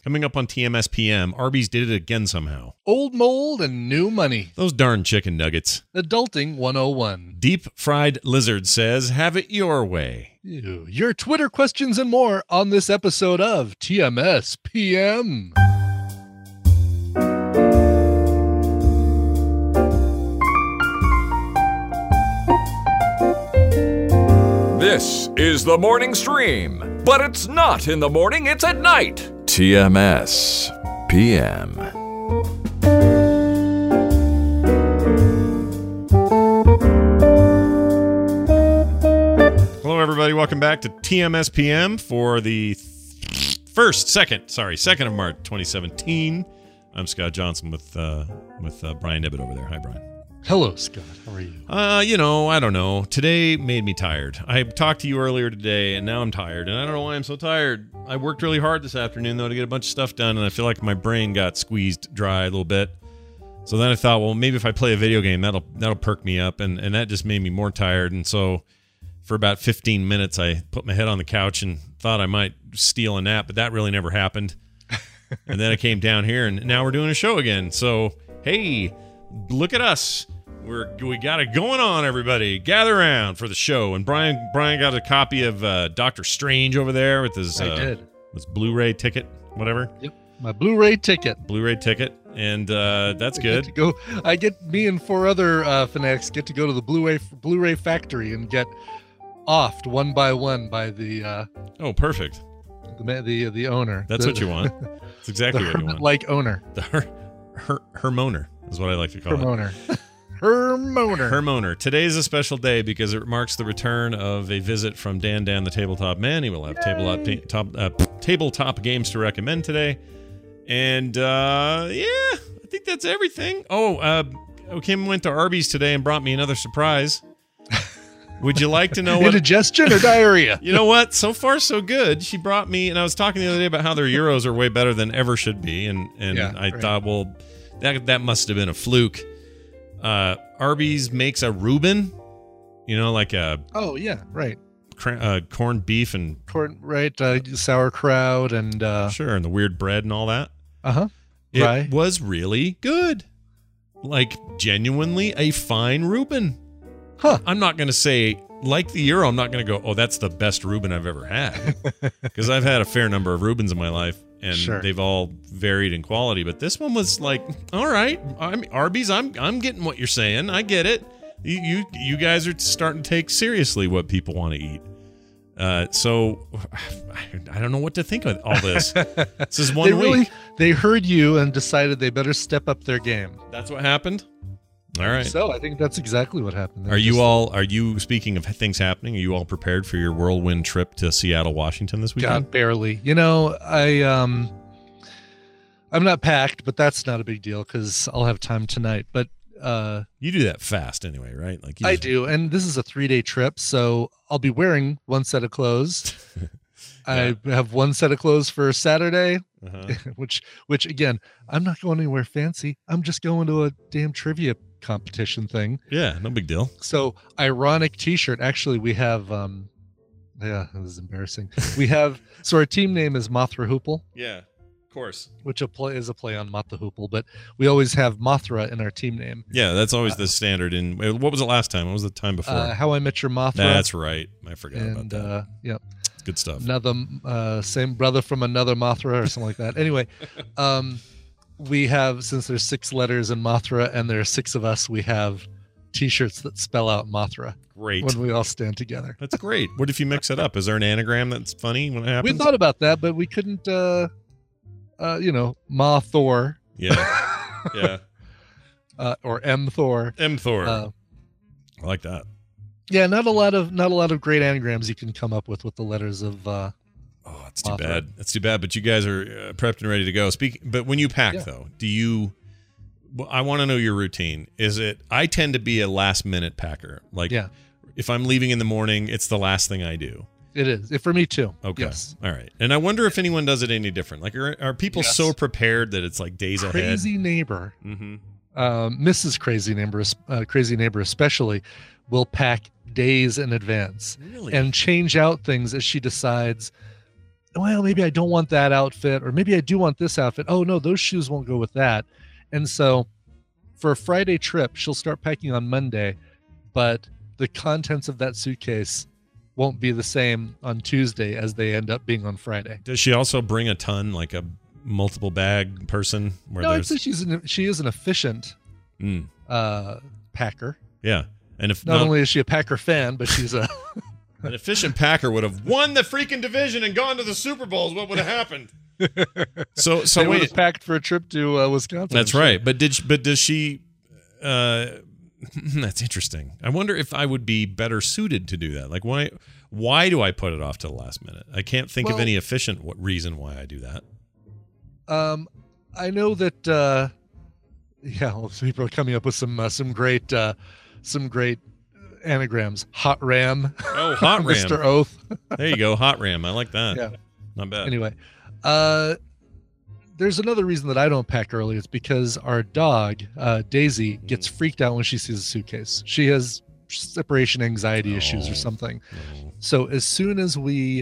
Coming up on TMS PM, Arby's did it again somehow. Old mold and new money. Those darn chicken nuggets. Adulting 101. Deep Fried Lizard says, have it your way. Ew. Your Twitter questions and more on this episode of TMS PM. This is the morning stream, but it's not in the morning, it's at night. TMS PM. Hello, everybody. Welcome back to TMS PM for the 2nd of March, 2017. I'm Scott Johnson with Brian Ibbett over there. Hi, Brian. Hello, Scott. How are you? I don't know. Today made me tired. I talked to you earlier today, and now I'm tired. And I don't know why I'm so tired. I worked really hard this afternoon, though, to get a bunch of stuff done, and I feel like my brain got squeezed dry a little bit. So then I thought, well, maybe if I play a video game, that'll perk me up, and that just made me more tired. And so for about 15 minutes, I put my head on the couch and thought I might steal a nap, but that really never happened. And then I came down here, and now we're doing a show again. So, hey, look at us. We got it going on, everybody. Gather around for the show. And Brian got a copy of Doctor Strange over there with his Blu-ray ticket, whatever. Yep, my Blu-ray ticket. And that's good. Me and 4 other fanatics get to go to the Blu-ray factory and get offed one by one by the oh, perfect. The owner. That's what you want. That's exactly what you want. Like owner. The Hermoner is what I like to call it. Hermoner. Today is a special day because it marks the return of a visit from Dan the Tabletop Man. He will have tabletop games to recommend today. And I think that's everything. Kim went to Arby's today and brought me another surprise. Would you like to know what? Indigestion or diarrhea? You know what? So far, so good. She brought me, and I was talking the other day about how their Euros are way better than ever should be. And I thought, well, that must have been a fluke. Arby's makes a Reuben, like a corned beef and sauerkraut and sure, and the weird bread and all that. It was really good, like genuinely a fine Reuben. I'm not going to say like the Euro. I'm not going to go, oh, that's the best Reuben I've ever had, because I've had a fair number of Reubens in my life. And they've all varied in quality, but this one was like, all right, Arby's. I'm getting what you're saying. I get it. You guys are starting to take seriously what people want to eat. So I don't know what to think of all this. This is one week. They heard you and decided they better step up their game. That's what happened. All right. So I think that's exactly what happened. Are you speaking of things happening? Are you all prepared for your whirlwind trip to Seattle, Washington this weekend? God, barely. I'm not packed, but that's not a big deal because I'll have time tonight. But you do that fast anyway, right? I do, and this is a 3-day trip, so I'll be wearing one set of clothes. I have one set of clothes for Saturday, which again, I'm not going anywhere fancy. I'm just going to a damn trivia competition thing. Yeah, no big deal. So ironic t-shirt. Actually, we have this is embarrassing. We have our team name is Mothra Hoople. Yeah, of course. Which is a play on Mott the Hoople, but we always have Mothra in our team name. Yeah, that's always the standard. And what was it last time? What was the time before? How I Met Your Mothra. That's right. I forgot about that. Yep. Good stuff. Another same brother from another Mothra or something like that. Anyway, we have, since there's 6 letters in Mothra and there are 6 of us, we have t-shirts that spell out Mothra. Great. When we all stand together. That's great. What if you mix it up? Is there an anagram that's funny when it happens? We thought about that, but we couldn't Mothor. Yeah. Yeah. Or M Thor. I like that. Yeah, not a lot of great anagrams you can come up with the letters of that's too bad. That's too bad. But you guys are prepped and ready to go. But when you pack, though, do you? Well, I want to know your routine. Is it? I tend to be a last minute packer. Like, if I'm leaving in the morning, it's the last thing I do. It is. For me too. Okay. Yes. All right. And I wonder if anyone does it any different. Like, are people so prepared that it's like days ahead? Crazy neighbor. Mm-hmm. Mrs. Crazy Neighbor especially, will pack days in advance. Really? And change out things as she decides. well, maybe I don't want that outfit, or maybe I do want this outfit. Oh no, those shoes won't go with that. And so for a Friday trip, she'll start packing on Monday, but the contents of that suitcase won't be the same on Tuesday as they end up being on Friday. Does she also bring a ton, like a multiple bag person? Where No, I'd say she is an efficient packer. Yeah. And if not only is she a Packer fan, but she's a an efficient Packer would have won the freaking division and gone to the Super Bowls. What would have happened? So they would have packed for a trip to Wisconsin. That's right. But does she? That's interesting. I wonder if I would be better suited to do that. Like why do I put it off to the last minute? I can't think of any efficient reason why I do that. I know that. People are coming up with some great anagrams. Hot Ram. Oh, Hot Ram. Mr. Oath. There you go. Hot Ram. I like that. Yeah. Not bad. Anyway, there's another reason that I don't pack early. It's because our dog, Daisy, gets freaked out when she sees a suitcase. She has separation anxiety issues or something. So as soon as we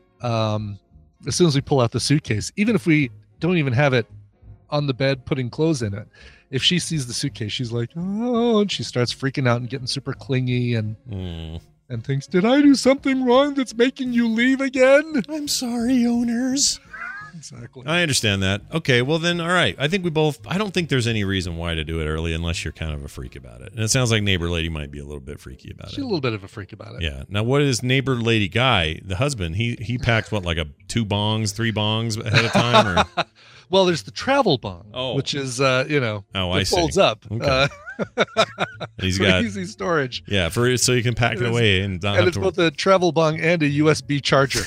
pull out the suitcase, even if we don't even have it on the bed putting clothes in it, if she sees the suitcase, she's like, oh, and she starts freaking out and getting super clingy and thinks, did I do something wrong that's making you leave again? I'm sorry, owners. Exactly. I understand that. Okay, well then, all right. I don't think there's any reason why to do it early unless you're kind of a freak about it. And it sounds like Neighbor Lady might be a little bit freaky about it. She's a little bit of a freak about it. Yeah. Now, what is Neighbor Lady Guy, the husband? He packed what, like 3 bongs ahead of time? Or? Well, there's the travel bong, which is, it folds up. Okay. He's got easy storage. Yeah, so you can pack it away and it's both a travel bong and a USB charger.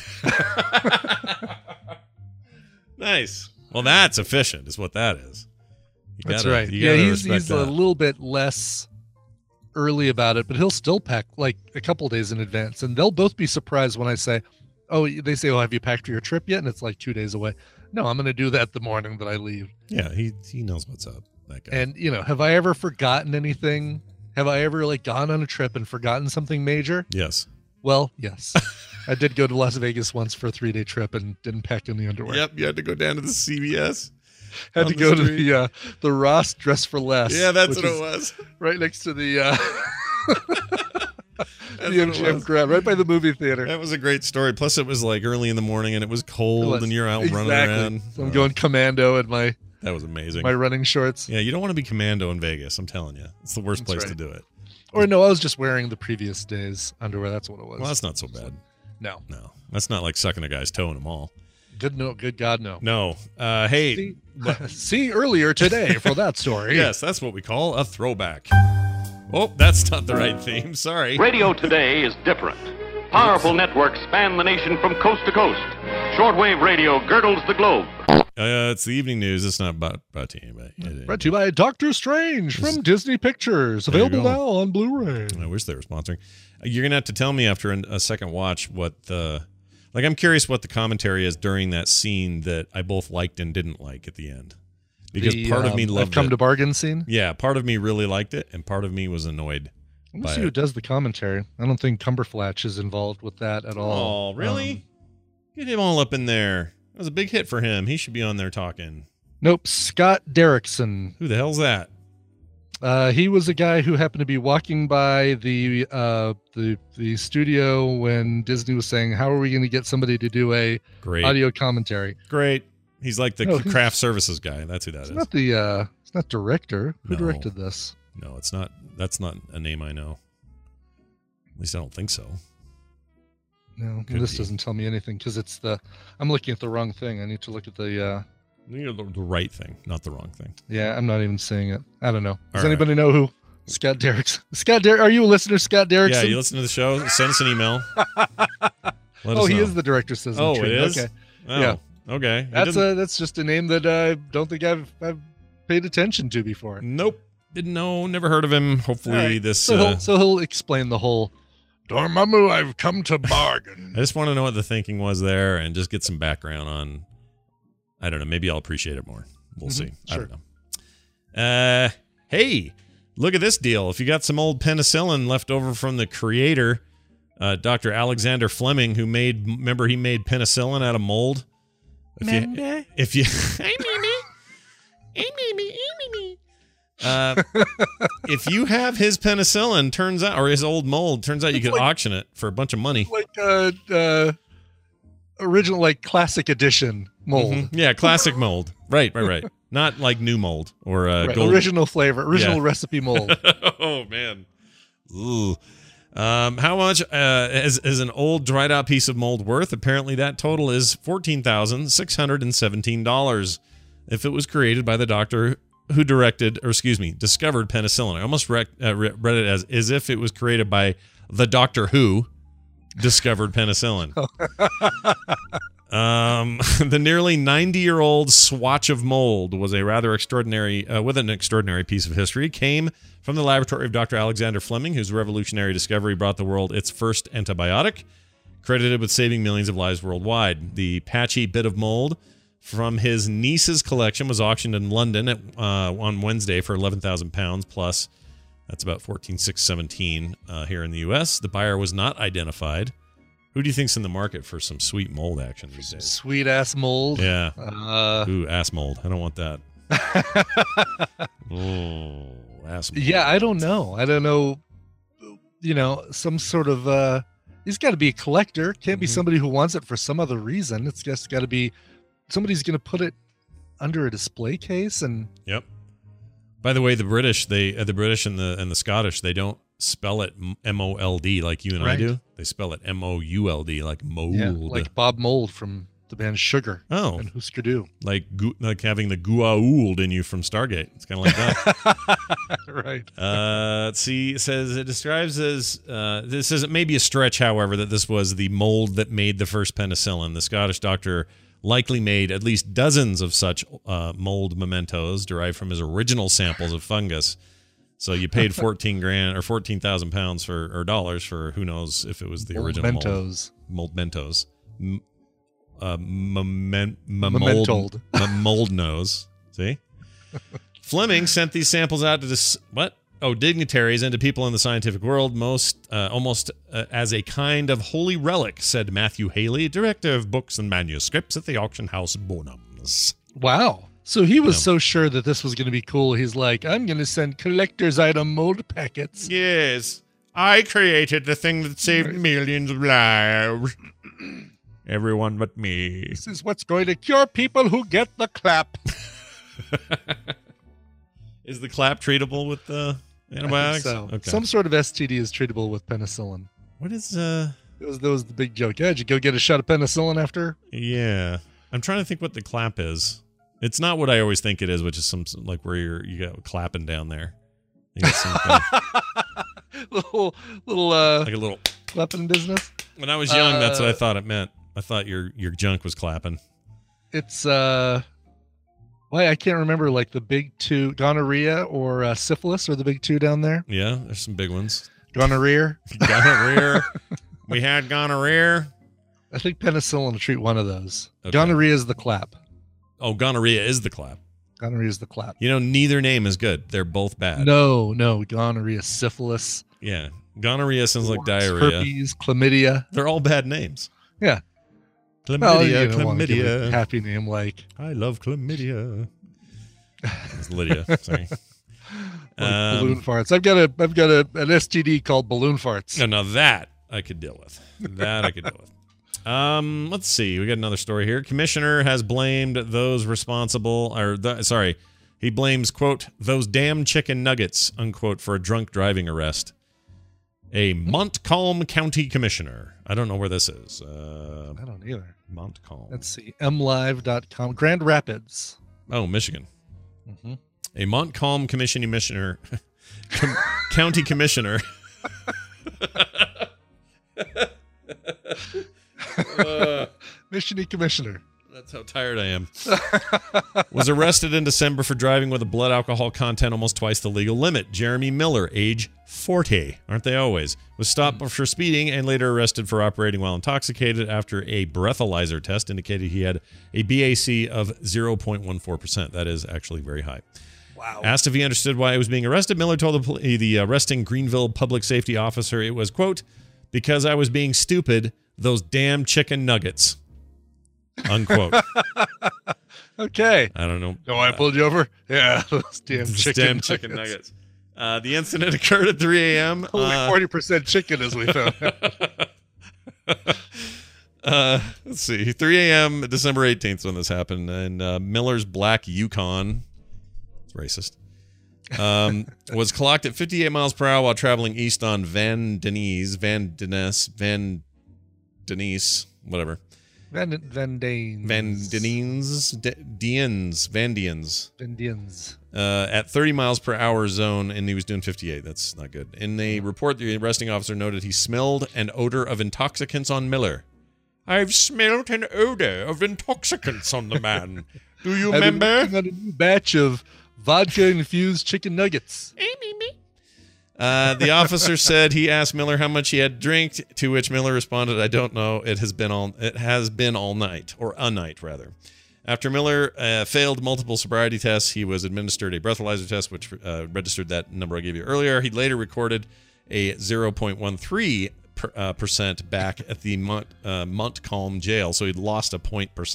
Nice. Well, that's efficient, is what that is. That's right. He's a little bit less early about it, but he'll still pack like a couple days in advance, and they'll both be surprised when I say, "Oh, they say, have you packed for your trip yet?" And it's like 2 days away. No, I'm going to do that the morning that I leave. Yeah, he knows what's up. That guy. And have I ever forgotten anything? Have I ever gone on a trip and forgotten something major? Yes. Well, yes. I did go to Las Vegas once for a 3-day trip and didn't pack any underwear. Yep, you had to go down to the CVS. Had to go to the Ross Dress for Less. Yeah, that's what it was. Right next to the MGM Grand, right by the movie theater. That was a great story. Plus, it was early in the morning and it was cold and you're out running around. So I'm going commando in my. That was amazing. My running shorts. Yeah, you don't want to be commando in Vegas. I'm telling you, it's the worst place to do it. Or no, I was just wearing the previous day's underwear. That's what it was. Well, that's not so bad. No, that's not like sucking a guy's toe in a mall. Good God, no. No. Hey, see earlier today for that story. Yes, that's what we call a throwback. Oh, that's not the right theme. Sorry. Radio today is different. Powerful networks span the nation from coast to coast. Shortwave radio girdles the globe. It's the evening news. It's not brought to anybody. Brought to you by Doctor Strange from Disney Pictures. Available now on Blu-ray. I wish they were sponsoring. You're going to have to tell me after a second watch what the... I'm curious what the commentary is during that scene that I both liked and didn't like at the end. Because part of me loved I've come to bargain scene? Yeah, part of me really liked it, and part of me was annoyed. Let me see who does the commentary. I don't think Cumberflatch is involved with that at all. Oh, really? Get him all up in there. That was a big hit for him. He should be on there talking. Nope, Scott Derrickson. Who the hell's that? He was a guy who happened to be walking by the studio when Disney was saying, "How are we going to get somebody to do a audio commentary?" Great. He's like the craft services guy. That's who that is. It's not director. Who directed this? No, it's not. That's not a name I know. At least I don't think so. No, this doesn't tell me anything because I'm looking at the wrong thing. I need to look at the right thing, not the wrong thing. Yeah, I'm not even seeing it. I don't know. Does anybody know who Scott Derrickson? Are you a listener, Scott Derrickson? Yeah, you listen to the show. Send us an email. He is the director. Says it is. Okay. Oh, yeah. Okay. That's just a name that I don't think I've paid attention to before. Nope. Didn't know. Never heard of him. Hopefully this. So he'll explain the whole. Dormammu, I've come to bargain. I just want to know what the thinking was there and just get some background on. I don't know. Maybe I'll appreciate it more. We'll see. Sure. I don't know. Hey, look at this deal. If you got some old penicillin left over from the creator Dr. Alexander Fleming, who made penicillin out of mold. If you if you have his penicillin, turns out, or his old mold, turns out you could auction it for a bunch of money. Like original, like classic edition mold. Mm-hmm. Yeah, classic mold. Right. Not like new mold or original flavor, original recipe mold. Oh man. Ooh. How much is an old dried out piece of mold worth? Apparently that total is $14,617 if it was created by the doctor who discovered penicillin. I almost read it as if it was created by the Doctor Who discovered penicillin. The nearly 90-year-old swatch of mold was a rather extraordinary, with an extraordinary piece of history. It came from the laboratory of Dr. Alexander Fleming, whose revolutionary discovery brought the world its first antibiotic, credited with saving millions of lives worldwide. The patchy bit of mold from his niece's collection was auctioned in London on Wednesday for £11,000 plus. That's about $14,617 here in the U.S. The buyer was not identified. Who do you think's in the market for some sweet mold action these days? Sweet ass mold. Yeah. Ooh, ass mold. I don't want that. Oh, ass mold. Yeah, I don't know. Some sort of. He's got to be a collector. Can't be somebody who wants it for some other reason. It's just got to be somebody's going to put it under a display case and. Yep. By the way, the British and the Scottish, they don't spell it M-O-L-D like you and I do. They spell it M-O-U-L-D like mold. Yeah, like Bob Mould from the band Sugar. Oh. And Husker Du. Like having the Gua'uld in you from Stargate. It's kind of like that. Right. Let's see. It says it describes as this is maybe a stretch, however, that this was the mold that made the first penicillin. The Scottish doctor likely made at least dozens of such mold mementos derived from his original samples of fungus. So you paid $14,000 or £14,000 or dollars for who knows if it was the original mold mentos. Mold nose. See? Fleming sent these samples out to dignitaries and to people in the scientific world, almost as a kind of holy relic, said Matthew Haley, director of books and manuscripts at the auction house Bonhams. Wow. So he was so sure that this was going to be cool. He's like, I'm going to send collector's item mold packets. Yes. I created the thing that saved millions of lives. Everyone but me. This is what's going to cure people who get the clap. Is the clap treatable with the antibiotics? So. Okay. Some sort of STD is treatable with penicillin. What is That was the big joke. Yeah, did you go get a shot of penicillin after? Yeah. I'm trying to think what the clap is. It's not what I always think it is, which is some like where you got clapping down there. You got something. little like a little clapping business. When I was young, that's what I thought it meant. I thought your junk was clapping. It's I can't remember, like the big two, gonorrhea or syphilis are the big two down there. Yeah, there's some big ones. Gonorrhea. We had gonorrhea. I think penicillin will treat one of those. Okay. Gonorrhea is the clap. Oh, gonorrhea is the clap. Gonorrhea is the clap. Neither name is good. They're both bad. No, gonorrhea, syphilis. Yeah, gonorrhea sounds like diarrhea. Herpes, chlamydia. They're all bad names. Yeah. Chlamydia, well, chlamydia. A happy name like I love chlamydia. It's Lydia. Sorry. Balloon farts. I've got an STD called balloon farts. No, that I could deal with. Let's see. We got another story here. Commissioner has blamed those responsible, he blames, quote, those damn chicken nuggets, unquote, for a drunk driving arrest. A Montcalm County Commissioner. I don't know where this is. I don't either. Montcalm. Let's see. mlive.com. Grand Rapids. Oh, Michigan. Mm-hmm. A Montcalm Commissioner. County Commissioner. Michigan Commissioner. That's how tired I am. Was arrested in December for driving with a blood alcohol content almost twice the legal limit. Jeremy Miller, age 40, aren't they always, was stopped for speeding and later arrested for operating while intoxicated after a breathalyzer test indicated he had a BAC of 0.14%. That is actually very high. Wow. Asked if he understood why he was being arrested, Miller told the arresting Greenville public safety officer it was, quote, because I was being stupid. Those damn chicken nuggets. Unquote. Okay. I don't know. No, I pulled you over. Yeah, those damn chicken nuggets. The incident occurred at 3 a.m. Only 40% chicken, as we found. Let's see. 3 a.m. December 18th when this happened, and Miller's black Yukon, it's racist, was clocked at 58 miles per hour while traveling east on Van Denise, whatever. Van Diens. At 30 miles per hour zone, and he was doing 58. That's not good. In the report, the arresting officer noted he smelled an odor of intoxicants on Miller. I've smelled an odor of intoxicants on the man. Do you remember? I've been working on a new batch of vodka-infused chicken nuggets. The officer said he asked Miller how much he had drank, to which Miller responded, I don't know. It has been all night, or a night, rather. After Miller failed multiple sobriety tests, he was administered a breathalyzer test, which registered that number I gave you earlier. He later recorded a 0.13% back at the Montcalm jail, so he'd lost a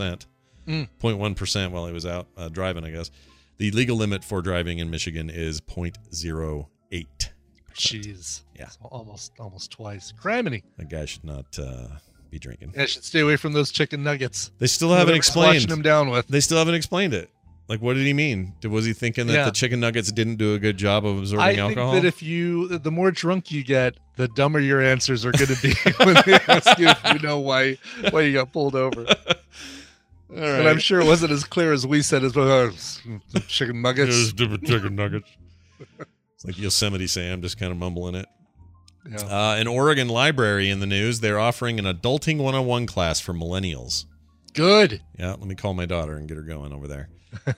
0.1% while he was out driving, I guess. The legal limit for driving in Michigan is 0.08. Jeez. Yeah. So almost twice. Criminy. That guy should not be drinking. I should stay away from those chicken nuggets. They still haven't explained. Washing them down with. They still haven't explained it. Like, what did he mean? Was he thinking that the chicken nuggets didn't do a good job of absorbing alcohol? I think that the more drunk you get, the dumber your answers are going to be when they ask you if you know why you got pulled over. All right. But I'm sure it wasn't as clear as we said as well. Chicken nuggets. Chicken nuggets. It's like Yosemite Sam, just kind of mumbling it. Yeah. An Oregon library in the news. They're offering an adulting 101 class for millennials. Good. Yeah, let me call my daughter and get her going over there.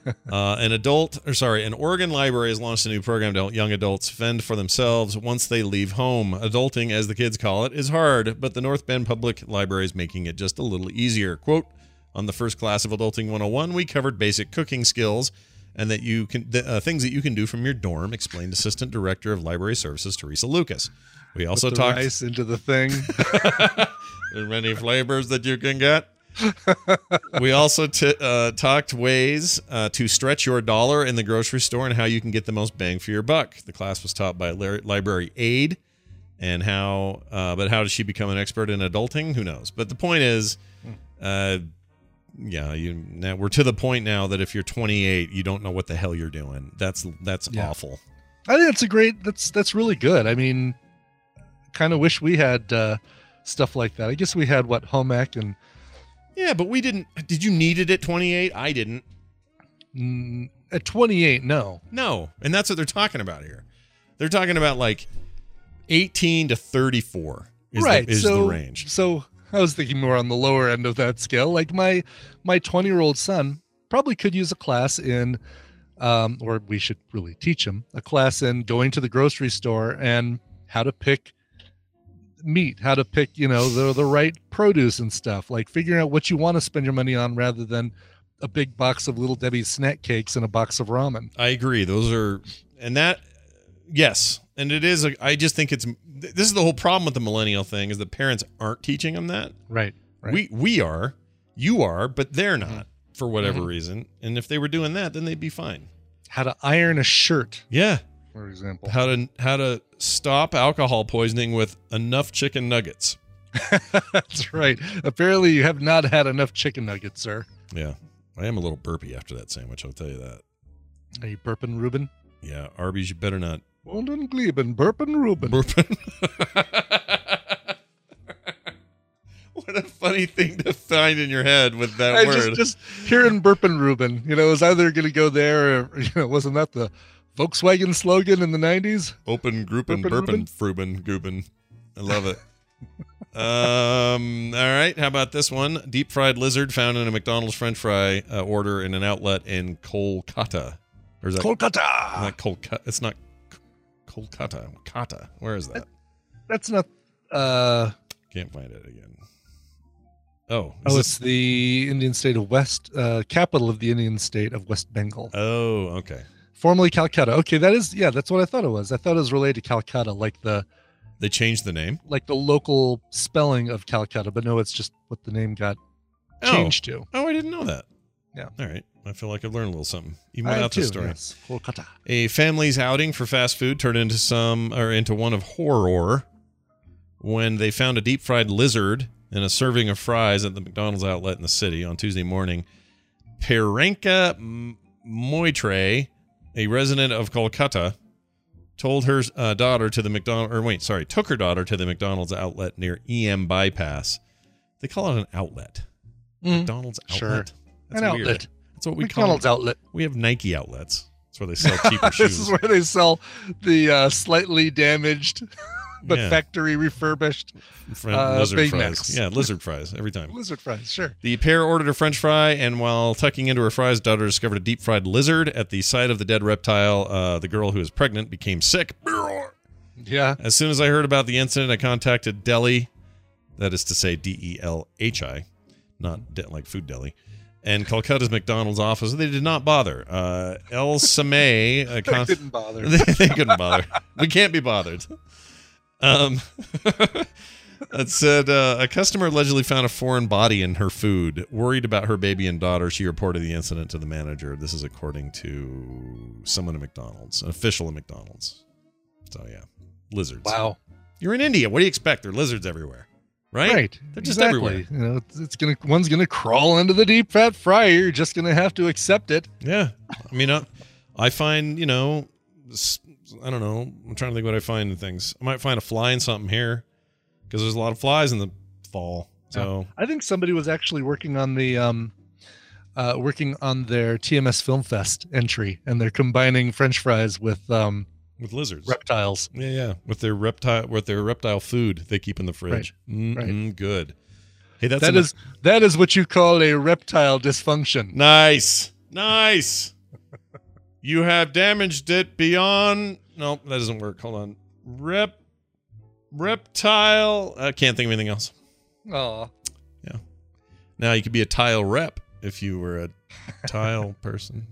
An Oregon library has launched a new program to help young adults fend for themselves once they leave home. Adulting, as the kids call it, is hard, but the North Bend Public Library is making it just a little easier. Quote, on the first class of Adulting 101, we covered basic cooking skills and that you can things that you can do from your dorm, explained Assistant Director of Library Services Teresa Lucas. We also talked rice into the thing. There are many flavors that you can get. We also talked ways to stretch your dollar in the grocery store and how you can get the most bang for your buck. The class was taught by a library aide, and how does she become an expert in adulting? Who knows? But the point is, now we're to the point now that if you're 28, you don't know what the hell you're doing. That's awful. I think that's really good. I mean, kind of wish we had stuff like that. I guess we had home ec and. Yeah, but we didn't. Did you need it at 28? I didn't. At 28, no. No, and that's what they're talking about here. They're talking about like 18 to 34 is the range. So I was thinking more on the lower end of that scale. Like my 20-year-old son probably could use a class in, or we should really teach him, a class in going to the grocery store and how to pick meat, how to pick, the right produce and stuff, like figuring out what you want to spend your money on rather than a big box of Little Debbie's snack cakes and a box of ramen. I agree. Yes. And it is, I just think this is the whole problem with the millennial thing is that parents aren't teaching them that. Right. We are, you are, but they're not for whatever reason. And if they were doing that, then they'd be fine. How to iron a shirt. Yeah. For example. How to stop alcohol poisoning with enough chicken nuggets. That's right. Apparently you have not had enough chicken nuggets, sir. Yeah. I am a little burpy after that sandwich, I'll tell you that. Are you burping Reuben? Yeah, Arby's, you better not. Wonden Gleben, burping Reuben. What a funny thing to find in your head with that word. Just hearing burping Reuben, it was either going to go there or, wasn't that the Volkswagen slogan in the 90s? Open Gruppen, burping Fruben, Gooben. I love it. All right. How about this one? Deep fried lizard found in a McDonald's French fry order in an outlet in Kolkata. Or is that Kolkata? Not Kolkata. It's not Kolkata. Kata. Where is that? That's not. Can't find it again. Oh. It's the Indian state of capital of the Indian state of West Bengal. Oh, okay. Formerly Calcutta. Okay, that's what I thought it was. I thought it was related to Calcutta, like the They changed the name? Like the local spelling of Calcutta, but no, it's just what the name got changed to. Oh, I didn't know that. Yeah. All right. I feel like I've learned a little something. Even I have without the too, story. yes. Kolkata. A family's outing for fast food turned into one of horror when they found a deep-fried lizard in a serving of fries at the McDonald's outlet in the city on Tuesday morning. Priyanka Moitre, a resident of Kolkata, took her daughter to the McDonald's outlet near EM Bypass. They call it an outlet. McDonald's outlet. Sure. That's an weird. outlet. That's what we McDonald's call it. outlet. We have Nike outlets. That's where they sell cheaper This shoes. is where they sell the slightly damaged but factory refurbished lizard Big fries. Macs. Yeah, lizard fries every time. Lizard fries, sure. The pair ordered a French fry, and while tucking into her fries, daughter discovered a deep-fried lizard at the site of the dead reptile. The girl who is pregnant became sick. Yeah. As soon as I heard about the incident, I contacted Deli, that is to say DELHI, not like Food Deli, and Calcutta's McDonald's office. They did not bother. El Samay... They didn't bother. They couldn't bother. We can't be bothered. It said a customer allegedly found a foreign body in her food. Worried about her baby and daughter, she reported the incident to the manager. This is according to someone at McDonald's, an official at McDonald's. So, yeah. Lizards. Wow. You're in India. What do you expect? There are lizards everywhere. Right? They're just everywhere. You know, one's gonna crawl into the deep fat fryer. You're just gonna have to accept it. Yeah. I mean, I find, I don't know. I'm trying to think what I find in things. I might find a fly in something here because there's a lot of flies in the fall. So I think somebody was actually working on the working on their TMS Film Fest entry, and they're combining French fries with lizards, reptiles. Yeah, with their reptile food they keep in the fridge. Right. Good. Hey, that is what you call a reptile dysfunction. Nice. You have damaged it beyond. Nope, that doesn't work. Hold on. Reptile. I can't think of anything else. Aw. Yeah. Now you could be a tile rep if you were a tile person.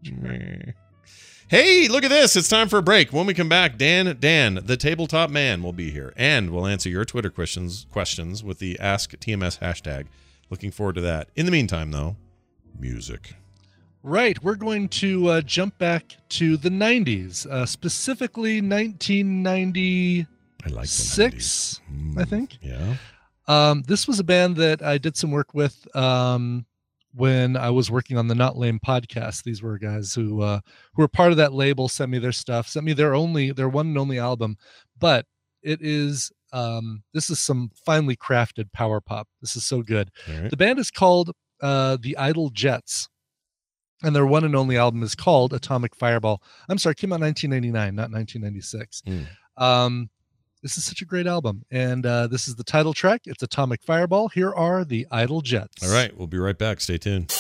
Hey, look at this. It's time for a break. When we come back, Dan, the tabletop man, will be here. And we'll answer your Twitter questions with the Ask TMS hashtag. Looking forward to that. In the meantime, though, music. Right. We're going to jump back to the 90s, specifically 1996, I like the 90s. I think. Yeah. This was a band that I did some work with when I was working on the Not Lame podcast. These were guys who were part of that label, sent me their stuff, sent me their one and only album. But it is this is some finely crafted power pop. This is so good. Right. The band is called the Idle Jets, and their one and only album is called Atomic Fireball. I'm sorry, it came out in 1999, not 1996. This is such a great album, and this is the title track. It's Atomic Fireball. Here are the Idle Jets. All right, we'll be right back. Stay tuned.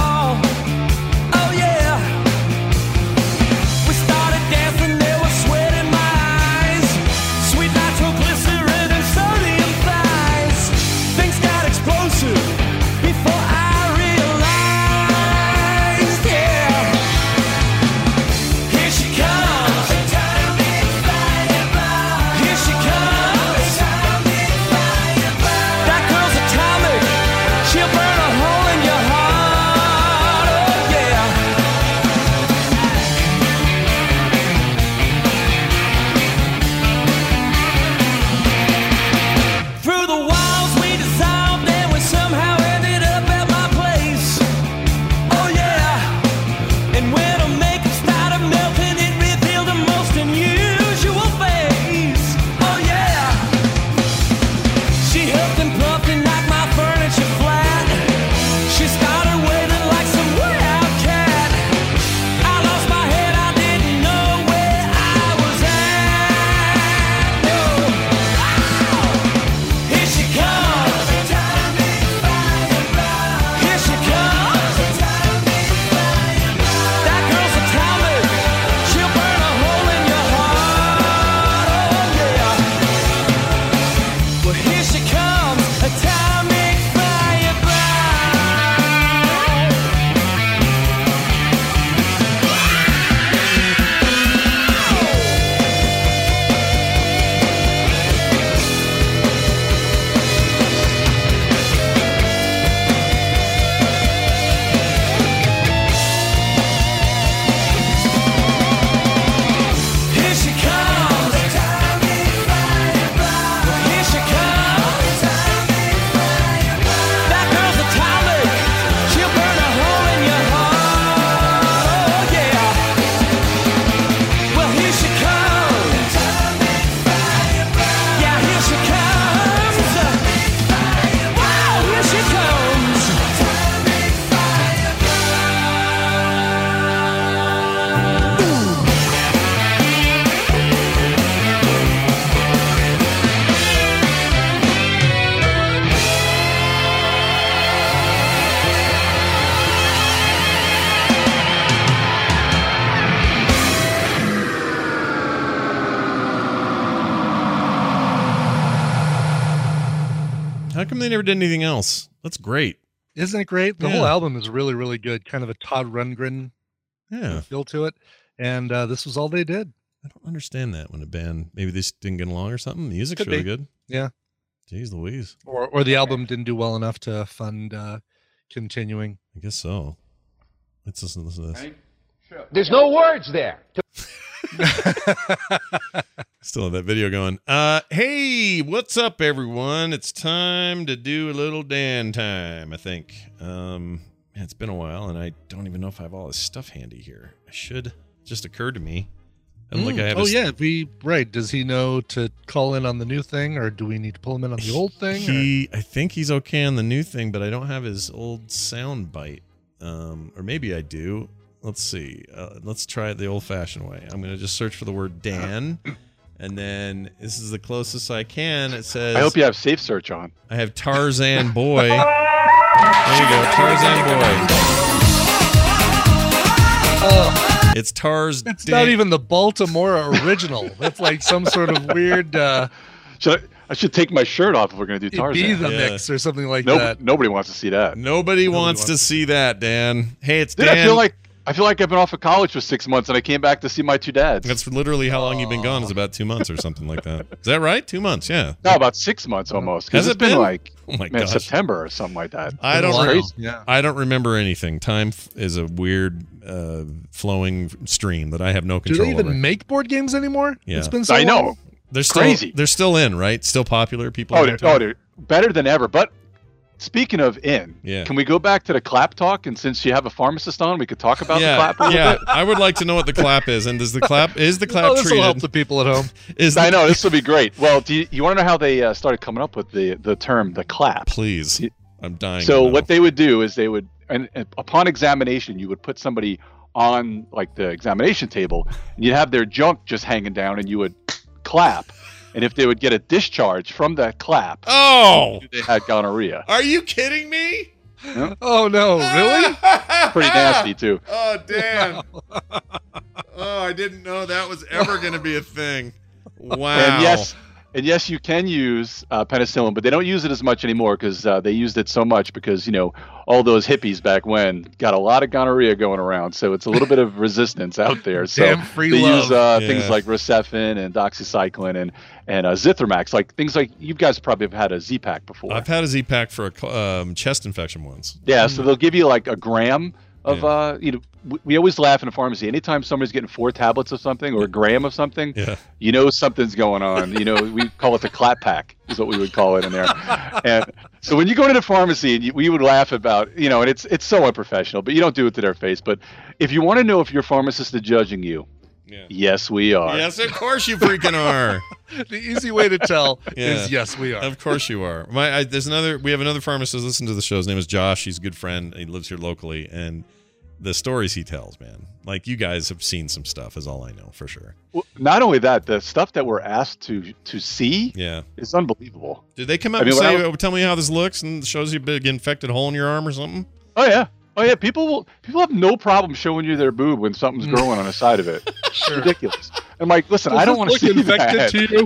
Sweat come they never did anything else? That's great. Isn't it great? The whole album is really, really good. Kind of a Todd Rundgren feel to it. And this was all they did. I don't understand that when a band, maybe they just didn't get along or something. The music's really good. Yeah. Jeez Louise. Or the album didn't do well enough to fund continuing. I guess so. Let's listen to this. There's no words there. Still have that video going. Hey, what's up, everyone? It's time to do a little Dan time, I think. It's been a while, and I don't even know if I have all this stuff handy here. I should. It just occurred to me. I don't think I have Does he know to call in on the new thing, or do we need to pull him in on the old thing? I think he's okay on the new thing, but I don't have his old sound bite. Or maybe I do. Let's see. Let's try it the old-fashioned way. I'm going to just search for the word Dan, and then this is the closest I can. It says... I hope you have Safe Search on. I have Tarzan Boy. There you go, Tarzan Boy. It's Tarz. It's not even the Baltimore original. It's like some sort of weird... I should take my shirt off if we're going to do Tarzan. Be the mix or something like that. Nobody wants to see that. Nobody wants to see that, Dan. Hey, it's Dan. I feel like I've been off of college for 6 months and I came back to see my two dads. That's literally how long you've been gone. It's about 2 months or something like that. Is that right? 2 months, yeah. No, about 6 months almost. Has it been like oh my gosh. September or something like that? I don't remember anything. Time is a weird flowing stream that I have no control over. Do they even make board games anymore? Yeah. It's been so I know. long. They're still crazy. They're still in, right? Still popular. People. They're better than ever. But speaking of can we go back to the clap talk? And since you have a pharmacist on, we could talk about the clap a little bit. I would like to know what the clap is. And is the clap this treated? Will help the people at home. I know this will be great. Well, do you want to know how they started coming up with the term the clap? Please, I'm dying. So what they would do is and upon examination, you would put somebody on like the examination table, and you'd have their junk just hanging down, and you would clap. And if they would get a discharge from that clap, they had gonorrhea. Are you kidding me? Yeah. Oh no, really? Pretty nasty too. Oh damn! Oh, I didn't know that was ever going to be a thing. Wow. And yes, you can use penicillin, but they don't use it as much anymore because they used it so much because all those hippies back when got a lot of gonorrhea going around, so it's a little bit of resistance out there. So damn free they love. Use things like Rocephin and doxycycline and Zithromax, like things like you guys probably have had a Z-Pack before. I've had a Z-Pack for a chest infection once. Yeah, so they'll give you like a gram of we always laugh in a pharmacy. Anytime somebody's getting 4 tablets of something or a gram of something, something's going on. We call it the clap pack is what we would call it in there. And so when you go to the pharmacy, and we would laugh about, and it's so unprofessional, but you don't do it to their face. But if you want to know if your pharmacist is judging you, yes, we are. Yes, of course you freaking are. The easy way to tell is yes, we are. Of course you are. We have another pharmacist. Listen to the show. His name is Josh. He's a good friend. He lives here locally, and the stories he tells, man, like you guys have seen some stuff is all I know for sure. Well, not only that, the stuff that we're asked to see is unbelievable. Did they come up and say, tell me how this looks and shows you a big infected hole in your arm or something? Oh yeah, people have no problem showing you their boob when something's growing on the side of it. Sure. It's ridiculous. I'm like, listen, I don't want to see that. To you?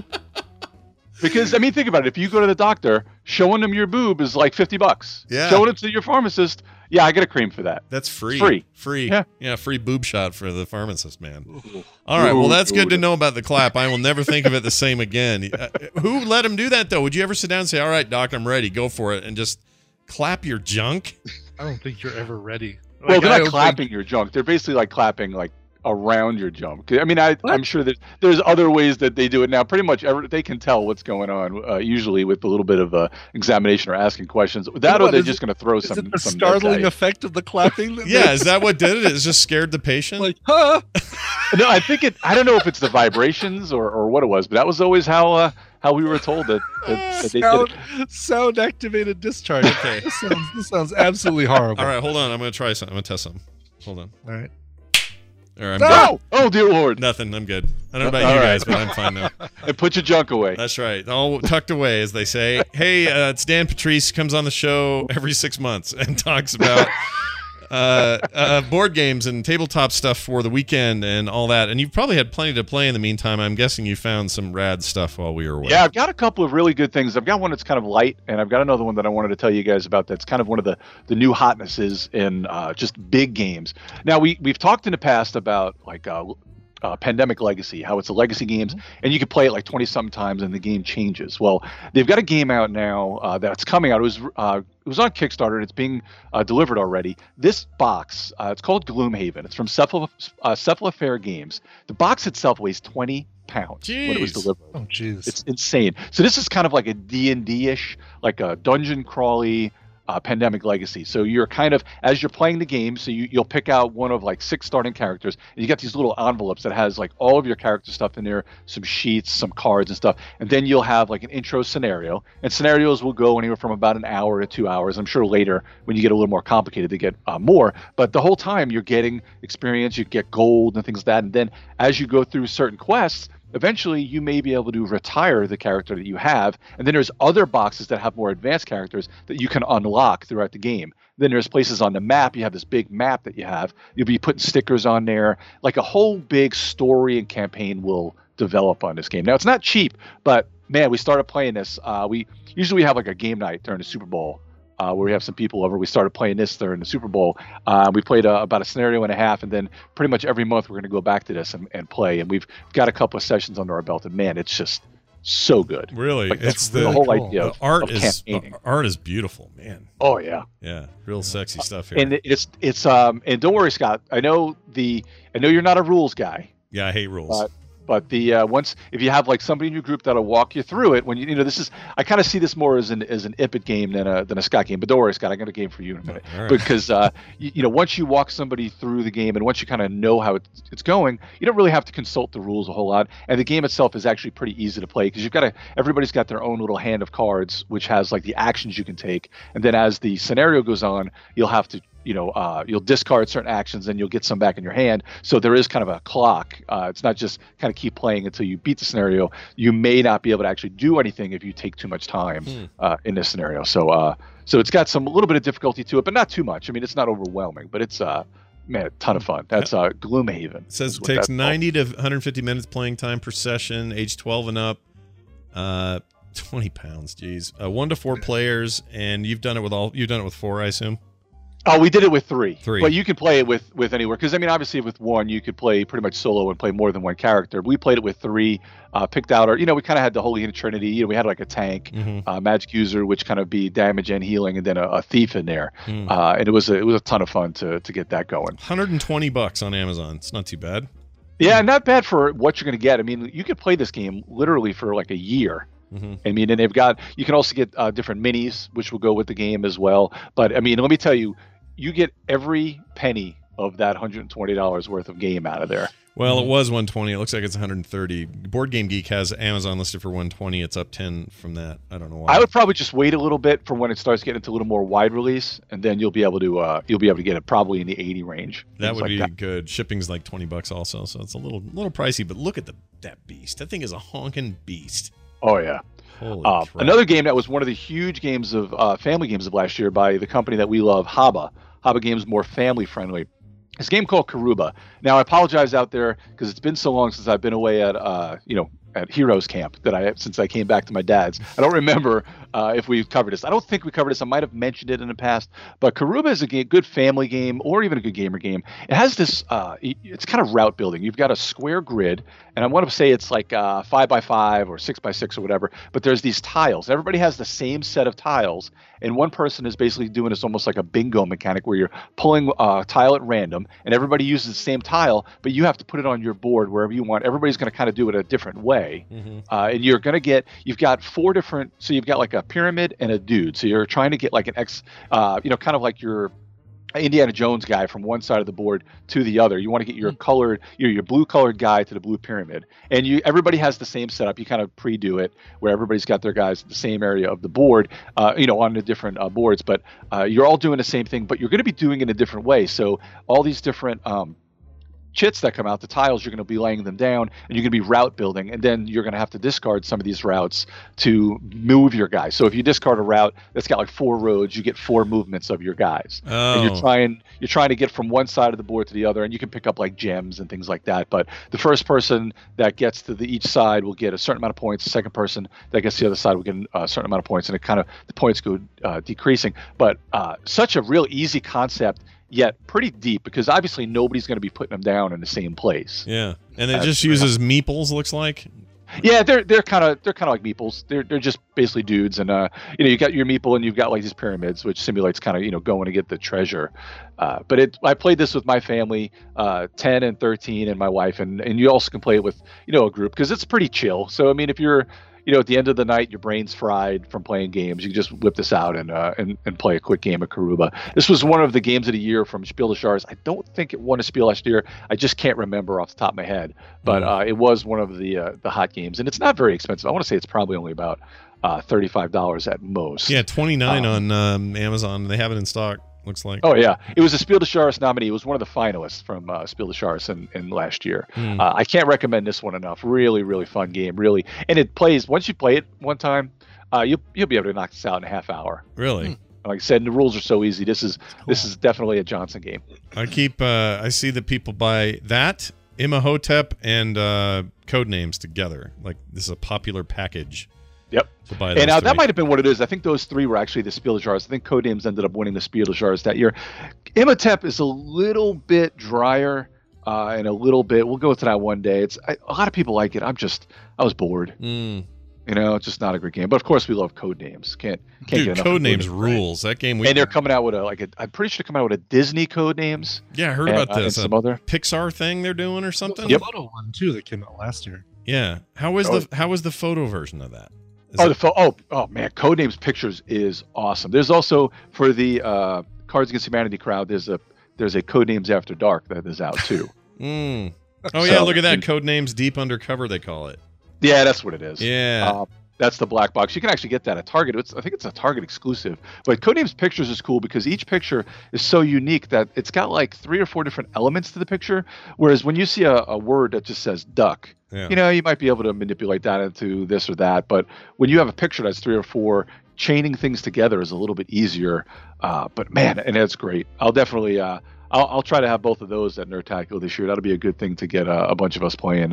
Because think about it. If you go to the doctor, showing them your boob is like $50. Yeah. Showing it to your pharmacist, I get a cream for that. That's free. It's free. Yeah, free boob shot for the pharmacist, man. Ooh. All right, well, that's good to know about the clap. I will never think of it the same again. Who let him do that, though? Would you ever sit down and say, all right, doc, I'm ready, go for it, and just clap your junk? I don't think you're ever ready. Well, they're not clapping your junk. They're basically like clapping like around your junk. I'm sure that there's other ways that they do it now. Pretty much they can tell what's going on, usually with a little bit of examination or asking questions. That or they're just going to throw some. Is it the startling effect of the clapping? Is that what did it? It just scared the patient? Like, huh? No, I think I don't know if it's the vibrations or what it was, but that was always how we were told that they did it. Sound activated discharge. Okay. This sounds absolutely horrible. All right, hold on. I'm going to try something. I'm going to test something. Hold on. All right. All right, no! Oh, dear Lord. Nothing. I'm good. I don't know about you guys, but I'm fine now. And put your junk away. That's right. All tucked away, as they say. Hey, it's Dan Patrice. Comes on the show every 6 months and talks about board games and tabletop stuff for the weekend and all that. And you've probably had plenty to play in the meantime. I'm guessing you found some rad stuff while we were away. Yeah, I've got a couple of really good things. I've got one that's kind of light, and I've got another one that I wanted to tell you guys about that's kind of one of the new hotnesses in just big games. Now, we've talked in the past about like Pandemic Legacy, how it's a legacy games, and you can play it like 20-something times and the game changes. Well, they've got a game out now that's coming out. It was on Kickstarter and it's being delivered already. This box, it's called Gloomhaven. It's from Cephalofair Games. The box itself weighs 20 pounds when it was delivered. Oh, jeez. It's insane. So this is kind of like a D&D-ish, like a dungeon crawly Pandemic Legacy. So you're kind of, as you're playing the game, so you'll pick out one of like 6 starting characters, and you got these little envelopes that has like all of your character stuff in there, some sheets, some cards and stuff, and then you'll have like an intro scenario, and scenarios will go anywhere from about an hour to 2 hours. I'm sure later when you get a little more complicated they get more, but the whole time you're getting experience, you get gold and things like that, and then as you go through certain quests, eventually you may be able to retire the character that you have, and then there's other boxes that have more advanced characters that you can unlock throughout the game. Then there's places on the map, you have this big map that you have, you'll be putting stickers on there, like a whole big story and campaign will develop on this game. Now it's not cheap, but man, we started playing this, we usually have like a game night during the Super Bowl, where we have some people over. We started playing this during the Super Bowl. We played about a scenario and a half, and then pretty much every month we're going to go back to this and play. And we've got a couple of sessions under our belt, and man, it's just so good. Really, like, it's the whole idea. The art of campaigning. Art is beautiful, man. Oh yeah, yeah, real sexy stuff here. And it's and don't worry, Scott. I know you're not a rules guy. Yeah, I hate rules. But the if you have like somebody in your group that'll walk you through it, when you know this is, I kind of see this more as an Ipit game than a Scott game. But don't worry, Scott, I got a game for you in a minute. Right. Because you know, once you walk somebody through the game and once you kind of know how it's going, you don't really have to consult the rules a whole lot. And the game itself is actually pretty easy to play because everybody's got their own little hand of cards, which has like the actions you can take. And then as the scenario goes on, you'll have to, you'll discard certain actions and you'll get some back in your hand. So there is kind of a clock. It's not just kind of keep playing until you beat the scenario. You may not be able to actually do anything if you take too much time in this scenario. So it's got a little bit of difficulty to it, but not too much. I mean, it's not overwhelming, but it's man, a ton of fun. That's Gloomhaven. It says it takes 90 to 150 minutes playing time per session, age 12 and up. 20 pounds, geez. 1 to 4 players, and you've done it with 4, I assume. Oh, we did it with 3. 3. But you can play it with anywhere. Because, I mean, obviously with 1, you could play pretty much solo and play more than one character. We played it with 3, picked out our, we kind of had the Holy Trinity. We had like a tank, magic user, which kind of be damage and healing, and then a thief in there. And it was a ton of fun to get that going. $120 on Amazon. It's not too bad. Yeah, not bad for what you're going to get. I mean, you could play this game literally for like a year. I mean, and you can also get different minis, which will go with the game as well. But I mean, let me tell you, you get every penny of that $120 worth of game out of there. Well, it was $120. It looks like it's $130. Board Game Geek has Amazon listed for $120. It's up 10 from that. I don't know why. I would probably just wait a little bit for when it starts getting into a little more wide release, and then you'll be able to get it probably in the 80 range. That would be good. Shipping's like $20 also, so it's a little pricey. But look at that beast. That thing is a honking beast. Oh yeah. Holy crap. Another game that was one of the huge games of family games of last year by the company that we love, Haba. Haba Games, more family friendly. This game called Karuba. Now I apologize out there because it's been so long since I've been away at at Heroes Camp since I came back to my dad's. I don't remember if we've covered this. I don't think we covered this. I might have mentioned it in the past. But Karuba is a good family game or even a good gamer game. It has this, it's kind of route building. You've got a square grid, and I want to say it's like 5x5 or 6x6 or whatever, but there's these tiles. Everybody has the same set of tiles, and one person is basically doing this almost like a bingo mechanic where you're pulling a tile at random, and everybody uses the same tile, but you have to put it on your board wherever you want. Everybody's going to kind of do it a different way. And you've got 4 different, so you've got like a pyramid and a dude. So you're trying to get like an kind of like your Indiana Jones guy from one side of the board to the other. You want to get your your blue colored guy to the blue pyramid, and everybody has the same setup. You kind of pre-do it where everybody's got their guys at the same area of the board, on the different boards. But you're all doing the same thing, but you're going to be doing it in a different way. So all these different chits that come out, the tiles, you're going to be laying them down, and you're going to be route building, and then you're going to have to discard some of these routes to move your guys. So if you discard a route that's got like 4 roads, you get 4 movements of your guys. And you're trying to get from one side of the board to the other, and you can pick up like gems and things like that. But the first person that gets to each side will get a certain amount of points. The second person that gets to the other side will get a certain amount of points, and the points go decreasing. But such a real easy concept, yet pretty deep, because obviously nobody's going to be putting them down in the same place. Yeah, and it just uses meeples, looks like. Yeah, they're kind of like meeples. They're just basically dudes, and you got your meeple, and you've got like these pyramids, which simulates kind of going to get the treasure. But I played this with my family, 10 and 13, and my wife, and you also can play it with a group, because it's pretty chill. So I mean, if you're at the end of the night, your brain's fried from playing games, you can just whip this out and play a quick game of Karuba. This was one of the games of the year from Spiel des Jahres. I don't think it won a Spiel last year. I just can't remember off the top of my head. But it was one of the hot games, and it's not very expensive. I want to say it's probably only about $35 at most. Yeah, $29 on Amazon. They have it in stock. Looks like. Oh yeah, it was a Spiel des Jahres nominee. It was one of the finalists from Spiel des Jahres in last year. I can't recommend this one enough. Really, really fun game. Really, and it plays. Once you play it one time, you'll be able to knock this out in a half hour. Really. Like I said, the rules are so easy. This is definitely a Johnson game. I see that people buy that, Imhotep, and Codenames together. Like this is a popular package. Yep. And that might have been what it is. I think those 3 were actually the Spiel des Jahres. I think Codenames ended up winning the Spiel des Jahres that year. Imhotep is a little bit drier and a little bit. We'll go to that one day. A lot of people like it. I was bored. It's just not a great game. But of course, we love Codenames. Can't get enough. Codenames rules. That game. And they're coming out with I'm pretty sure they're coming out with a Disney Codenames. Yeah, I heard about this. Some other Pixar thing they're doing or something. Yep. Photo one too that came out last year. Yeah. How was the photo version of that? Man, Codenames Pictures is awesome. There's also for the Cards Against Humanity crowd. There's a Codenames After Dark that is out too. Oh yeah, look at that. Codenames Deep Undercover they call it. Yeah, that's what it is. Yeah. That's the black box. You can actually get that at Target. I think it's a Target exclusive. But Codenames Pictures is cool because each picture is so unique that it's got like 3 or 4 different elements to the picture. Whereas when you see a word that just says duck, you might be able to manipulate that into this or that. But when you have a picture that's 3 or 4, chaining things together is a little bit easier. But man, and it's great. I'll definitely I'll try to have both of those at Nerdtacular this year. That'll be a good thing to get a bunch of us playing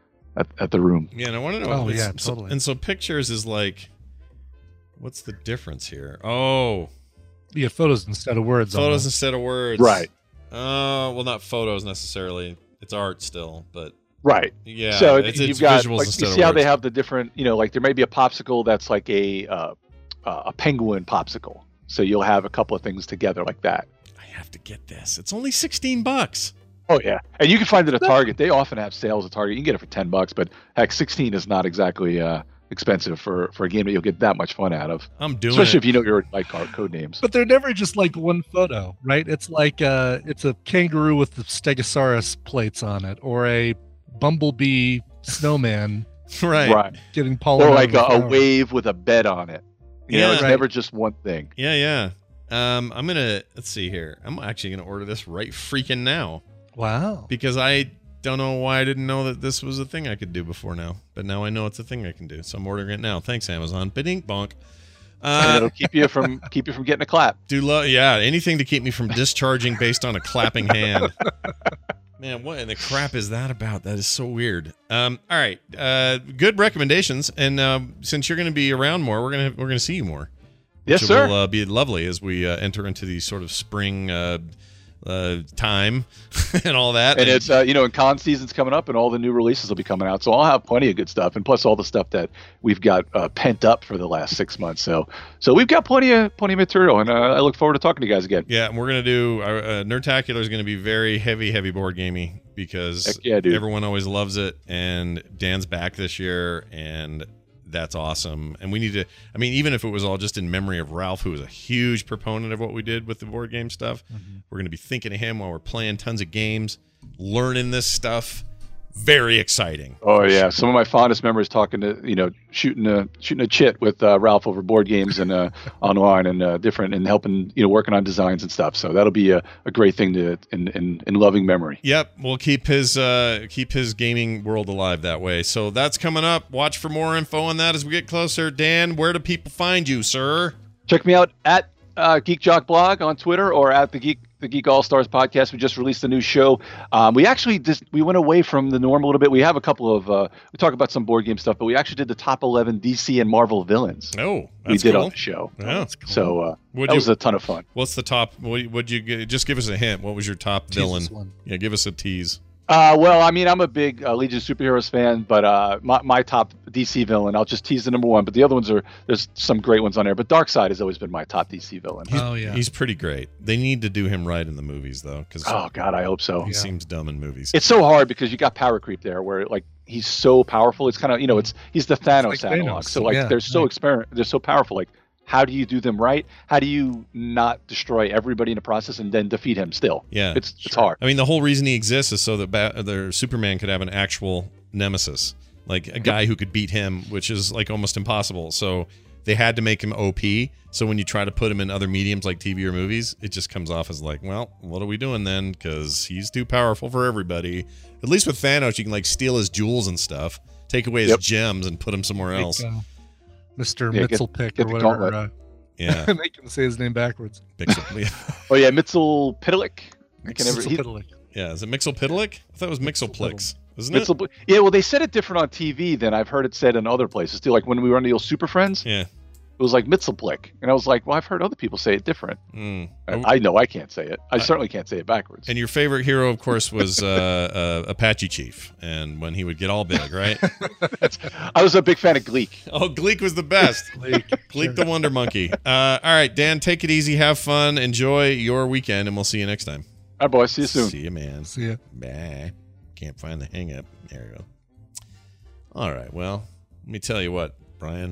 at the room. Yeah, and I want to know. Oh yeah, totally. And so pictures is like, what's the difference here? Oh, you have photos instead of words. Photos instead of words. Right. Well, not photos necessarily. It's art still, but right. Yeah. So it's got visuals like instead you of see how words. they have the different. Like there may be a popsicle that's like a penguin popsicle. So you'll have a couple of things together like that. I have to get this. It's only $16. Oh yeah, and you can find it at Target. They often have sales at Target. You can get it for $10, but heck, 16 is not exactly expensive for a game that you'll get that much fun out of. I'm doing especially it. if you know your like Codenames. But they're never just like one photo, right? It's like it's a kangaroo with the Stegosaurus plates on it, or a bumblebee snowman, right? Getting pollen, or like a wave with a bed on it. It's never just one thing. Yeah. Let's see here. I'm actually gonna order this right freaking now. Wow. Because I don't know why I didn't know that this was a thing I could do before now. But now I know it's a thing I can do. So I'm ordering it now. Thanks, Amazon. Bidink bonk. And it'll keep you from getting a clap. Anything to keep me from discharging based on a clapping hand. Man, what in the crap is that about? That is so weird. All right. Good recommendations. And since you're going to be around more, we're gonna see you more. Yes, sir. Will be lovely as we enter into the sort of spring time and all that. And it's and con season's coming up, and all the new releases will be coming out. So I'll have plenty of good stuff, and plus all the stuff that we've got pent up for the last 6 months. So we've got plenty of material, and I look forward to talking to you guys again. Yeah, and we're gonna do Nerdtacular is gonna be very heavy board gamey because everyone always loves it, and Dan's back this year, and that's awesome. And we need to, even if it was all just in memory of Ralph, who was a huge proponent of what we did with the board game stuff, we're going to be thinking of him while we're playing tons of games, learning this stuff, very exciting. Oh yeah, some of my fondest memories talking to shooting a chit with Ralph over board games and online and different and helping working on designs and stuff. So that'll be a great thing to in loving memory. Yep, we'll keep his gaming world alive that way. So that's coming up. Watch for more info on that as we get closer. Dan, where do people find you, sir? Check me out at Geek Jock Blog on Twitter or at the Geek All Stars podcast. We just released a new show. We actually we went away from the norm a little bit. We have a couple of we talk about some board game stuff, but we actually did the top 11 DC and Marvel villains. Oh, we did cool. On the show. Yeah, that's cool. So that was a ton of fun. What's the top? Would you just give us a hint? What was your top villain? One. Yeah, give us a tease. Well, I mean, I'm a big Legion of Superheroes fan, but my top DC villain, I'll just tease the number one, but the other ones there's some great ones on there, but Darkseid has always been my top DC villain. He's pretty great. They need to do him right in the movies, though. Oh, God, I hope so. He seems dumb in movies. It's so hard because you got power creep there where, like, he's so powerful. It's kind of, he's the Thanos analog. So, like, they're so they're so powerful. Like, how do you do them right? How do you not destroy everybody in the process and then defeat him still? Yeah. It's hard. I mean, the whole reason he exists is so that the Superman could have an actual nemesis, like a guy who could beat him, which is like almost impossible. So they had to make him OP. So when you try to put him in other mediums like TV or movies, it just comes off as like, well, what are we doing then? Because he's too powerful for everybody. At least with Thanos, you can like steal his jewels and stuff, take away his gems and put him somewhere else. Mr. Mitzelpick or whatever. Yeah. They can say his name backwards. Oh, yeah, Mitzelpitalik. Mitzelpitalik. Yeah, is it Mixelpitalik? I thought it was Mixelplix. Isn't it? Yeah, well, they said it different on TV than I've heard it said in other places, too. Like when we were on the old Super Friends. Yeah. It was like Mitzelplick. And I was like, well, I've heard other people say it different. I know I can't say it. I certainly can't say it backwards. And your favorite hero, of course, was Apache Chief. And when he would get all big, right? I was a big fan of Gleek. Oh, Gleek was the best. Gleek the Wonder Monkey. All right, Dan, take it easy. Have fun. Enjoy your weekend. And we'll see you next time. All right, boys. See you soon. See you, man. See ya. Bye. Can't find the hang up. There you go. All right, well, let me tell you what, Brian.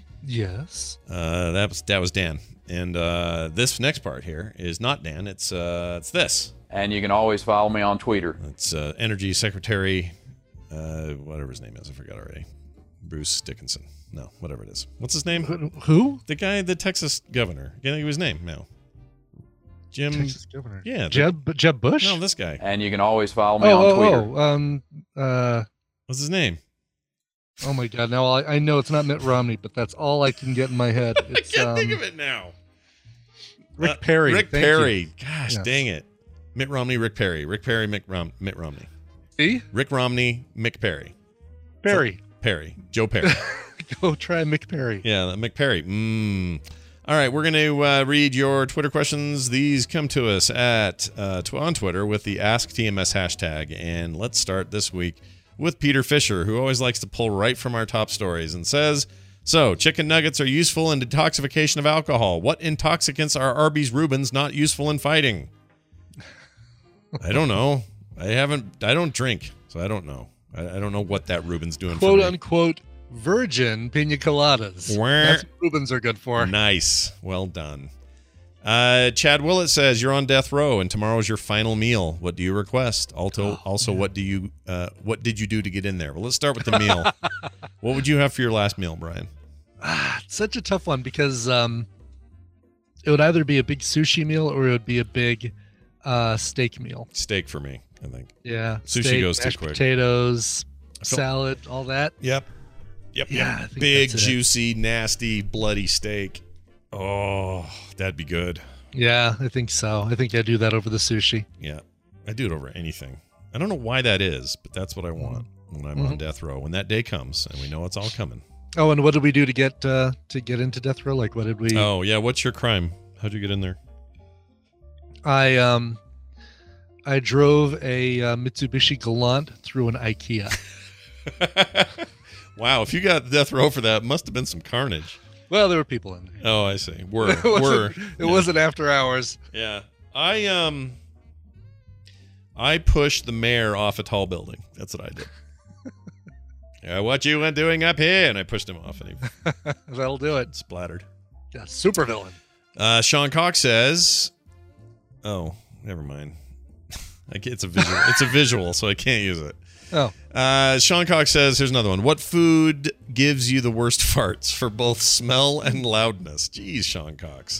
Yes. That was Dan, and this next part here is not Dan. It's this. And you can always follow me on Twitter. It's Energy Secretary, whatever his name is, I forgot already. Bruce Dickinson. No, whatever it is. What's his name? Who? The guy, the Texas governor. Can I give his name? No. Jim. Texas governor. Yeah. Jeb Bush. No, this guy. And you can always follow me on Twitter. What's his name? Oh my God! Now I know it's not Mitt Romney, but that's all I can get in my head. It's, I can't think of it now. Rick Perry. Rick Perry. Gosh, dang it! Mitt Romney, Rick Perry. Rick Perry, Mitt Romney. See? Rick Romney, Mick Perry. Perry. Perry. Joe Perry. Go try Mick Perry. Yeah, Mick Perry. All right, we're going to read your Twitter questions. These come to us at on Twitter with the Ask TMS hashtag, and let's start this week with Peter Fisher, who always likes to pull right from our top stories and says, so chicken nuggets are useful in detoxification of alcohol. What intoxicants are Arby's Reubens not useful in fighting? I don't know. I don't drink, so I don't know. I don't know what that Reuben's doing Quote for me. unquote virgin pina coladas. That's what Reubens are good for. Nice. Well done. Chad Willett says you're on death row and tomorrow's your final meal. What do you request? Also, what did you do to get in there? Well, let's start with the meal. What would you have for your last meal, Brian? It's such a tough one because it would either be a big sushi meal or it would be a big steak meal. Steak for me, I think. Yeah. Sushi steak, goes too mashed quick. Potatoes, salad, all that. Yep. Yeah. I think big, juicy, nasty, bloody steak. Oh, that'd be good. Yeah, I think so. I think I'd do that over the sushi. Yeah, I do it over anything. I don't know why that is, but that's what I want when I'm on death row. When that day comes, and we know it's all coming. Oh, and what did we do to get into death row? Like, what did we? Oh, yeah. What's your crime? How'd you get in there? I drove a Mitsubishi Galant through an IKEA. Wow, if you got death row for that, must have been some carnage. Well, there were people in there. Oh, I see. It wasn't after hours. Yeah. I pushed the mayor off a tall building. That's what I did. Yeah, what you were doing up here? And I pushed him off, and he that'll do it. Splattered. Yeah, super villain. Sean Cox says, "Oh, never mind. It's a visual. It's a visual, so I can't use it." Oh. Sean Cox says, here's another one. What food gives you the worst farts for both smell and loudness? Jeez, Sean Cox.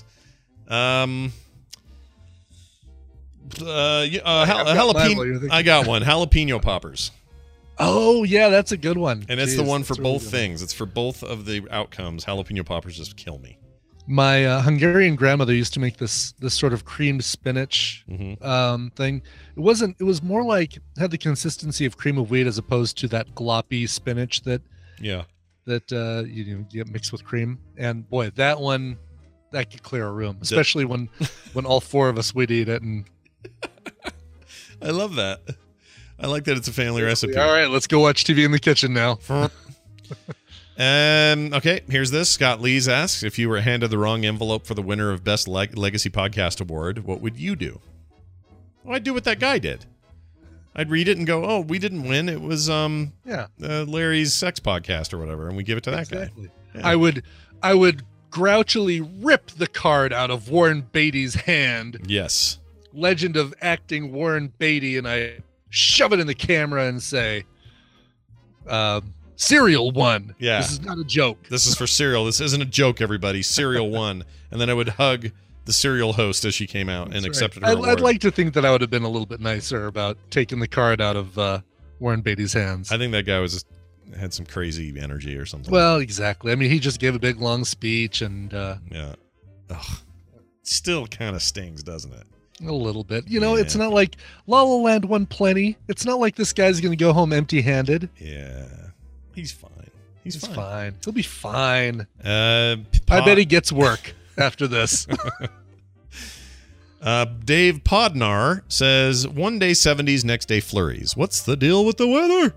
Jalapeno. I got one. Jalapeno poppers. Oh, yeah, that's a good one. And it's the one for both things. It's for both of the outcomes. Jalapeno poppers just kill me. My Hungarian grandmother used to make this sort of creamed spinach thing. It was more like had the consistency of cream of wheat as opposed to that gloppy spinach that you get mixed with cream. And boy, that could clear a room, especially when all four of us would eat it. And I love that. I like that it's a family recipe. All right, let's go watch TV in the kitchen now. Okay, here's this. Scott Lees asks, if you were handed the wrong envelope for the winner of Best Legacy Podcast Award, what would you do? Well, I'd do what that guy did. I'd read it and go, oh, we didn't win. It was Larry's sex podcast or whatever, and we give it to that guy. Yeah. I would grouchily rip the card out of Warren Beatty's hand. Yes. Legend of acting Warren Beatty, and I shove it in the camera and say, Serial won. Yeah. This is not a joke. This is for Serial. This isn't a joke, everybody. Serial won. And then I would hug the Serial host as she came out and accepted her award. I'd like to think that I would have been a little bit nicer about taking the card out of Warren Beatty's hands. I think that guy had some crazy energy or something. Well, exactly. I mean, he just gave a big, long speech and... yeah. Ugh. Still kind of stings, doesn't it? A little bit. It's not like La La Land won plenty. It's not like this guy's going to go home empty-handed. Yeah. He's fine. He's fine. He'll be fine. I bet he gets work after this. Dave Podnar says, one day 70s, next day flurries. What's the deal with the weather?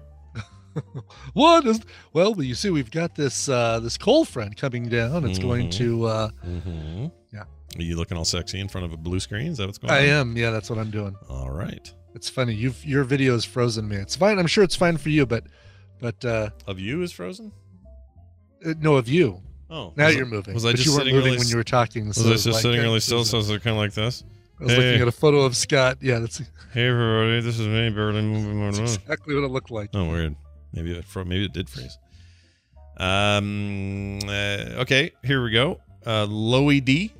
Well, you see, we've got this cold front coming down. It's going to... Yeah. Are you looking all sexy in front of a blue screen? Is that what's going on? I am. Yeah, that's what I'm doing. All right. It's funny. Your video has frozen me. It's fine. I'm sure it's fine for you, but of you is frozen? No, of you. Oh. Now you're moving. Was I just you weren't sitting moving really, when you were talking. Was I just sitting really still? So it's kind of like this? I was looking at a photo of Scott. Yeah, that's... Hey, everybody. This is me, barely moving. That's exactly what it looked like. Oh, weird. Maybe it did freeze. Okay, here we go. Loey D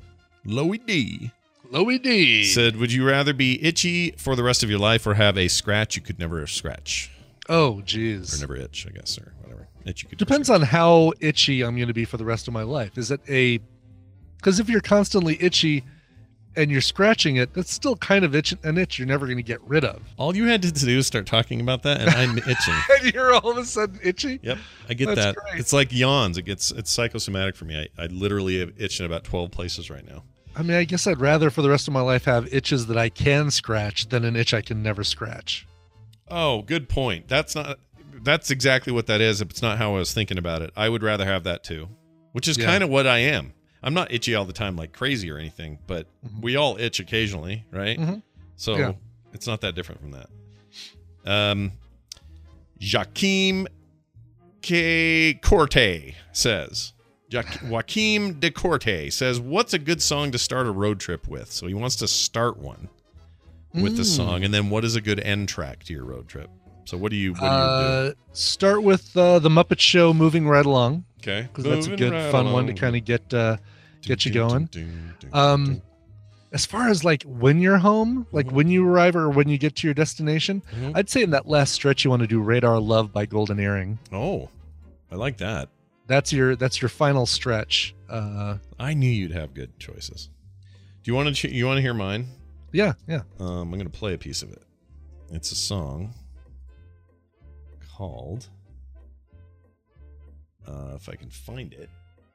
said, would you rather be itchy for the rest of your life or have a scratch you could never scratch? Oh, geez. Or never itch, I guess, or whatever. Itch you could Depends on how itchy I'm going to be for the rest of my life. Is it because if you're constantly itchy and you're scratching it, that's still kind of an itch you're never going to get rid of. All you had to do is start talking about that, and I'm itching. And you're all of a sudden itchy? Yep, I get that's that. Great. It's like yawns. It's psychosomatic for me. I literally have itch in about 12 places right now. I mean, I guess I'd rather for the rest of my life have itches that I can scratch than an itch I can never scratch. Oh, good point. That's exactly what that is. It's not how I was thinking about it. I would rather have that too, which is kind of what I am. I'm not itchy all the time like crazy or anything, but we all itch occasionally, right? Mm-hmm. So it's not that different from that. Joaquim K. Corte says, Joaquim de Corte says, what's a good song to start a road trip with? So he wants to start one with the song, and then what is a good end track to your road trip? So what do you do? Start with the Muppet Show, Moving Right Along. Okay, because that's a good fun one to kind of get you going. As far as like when you're home, like when you arrive or when you get to your destination, I'd say in that last stretch you want to do Radar Love by Golden Earring. Oh, I like that. That's your final stretch. I knew you'd have good choices. Do you want to hear mine? Yeah. I'm going to play a piece of it. It's a song called, if I can find it.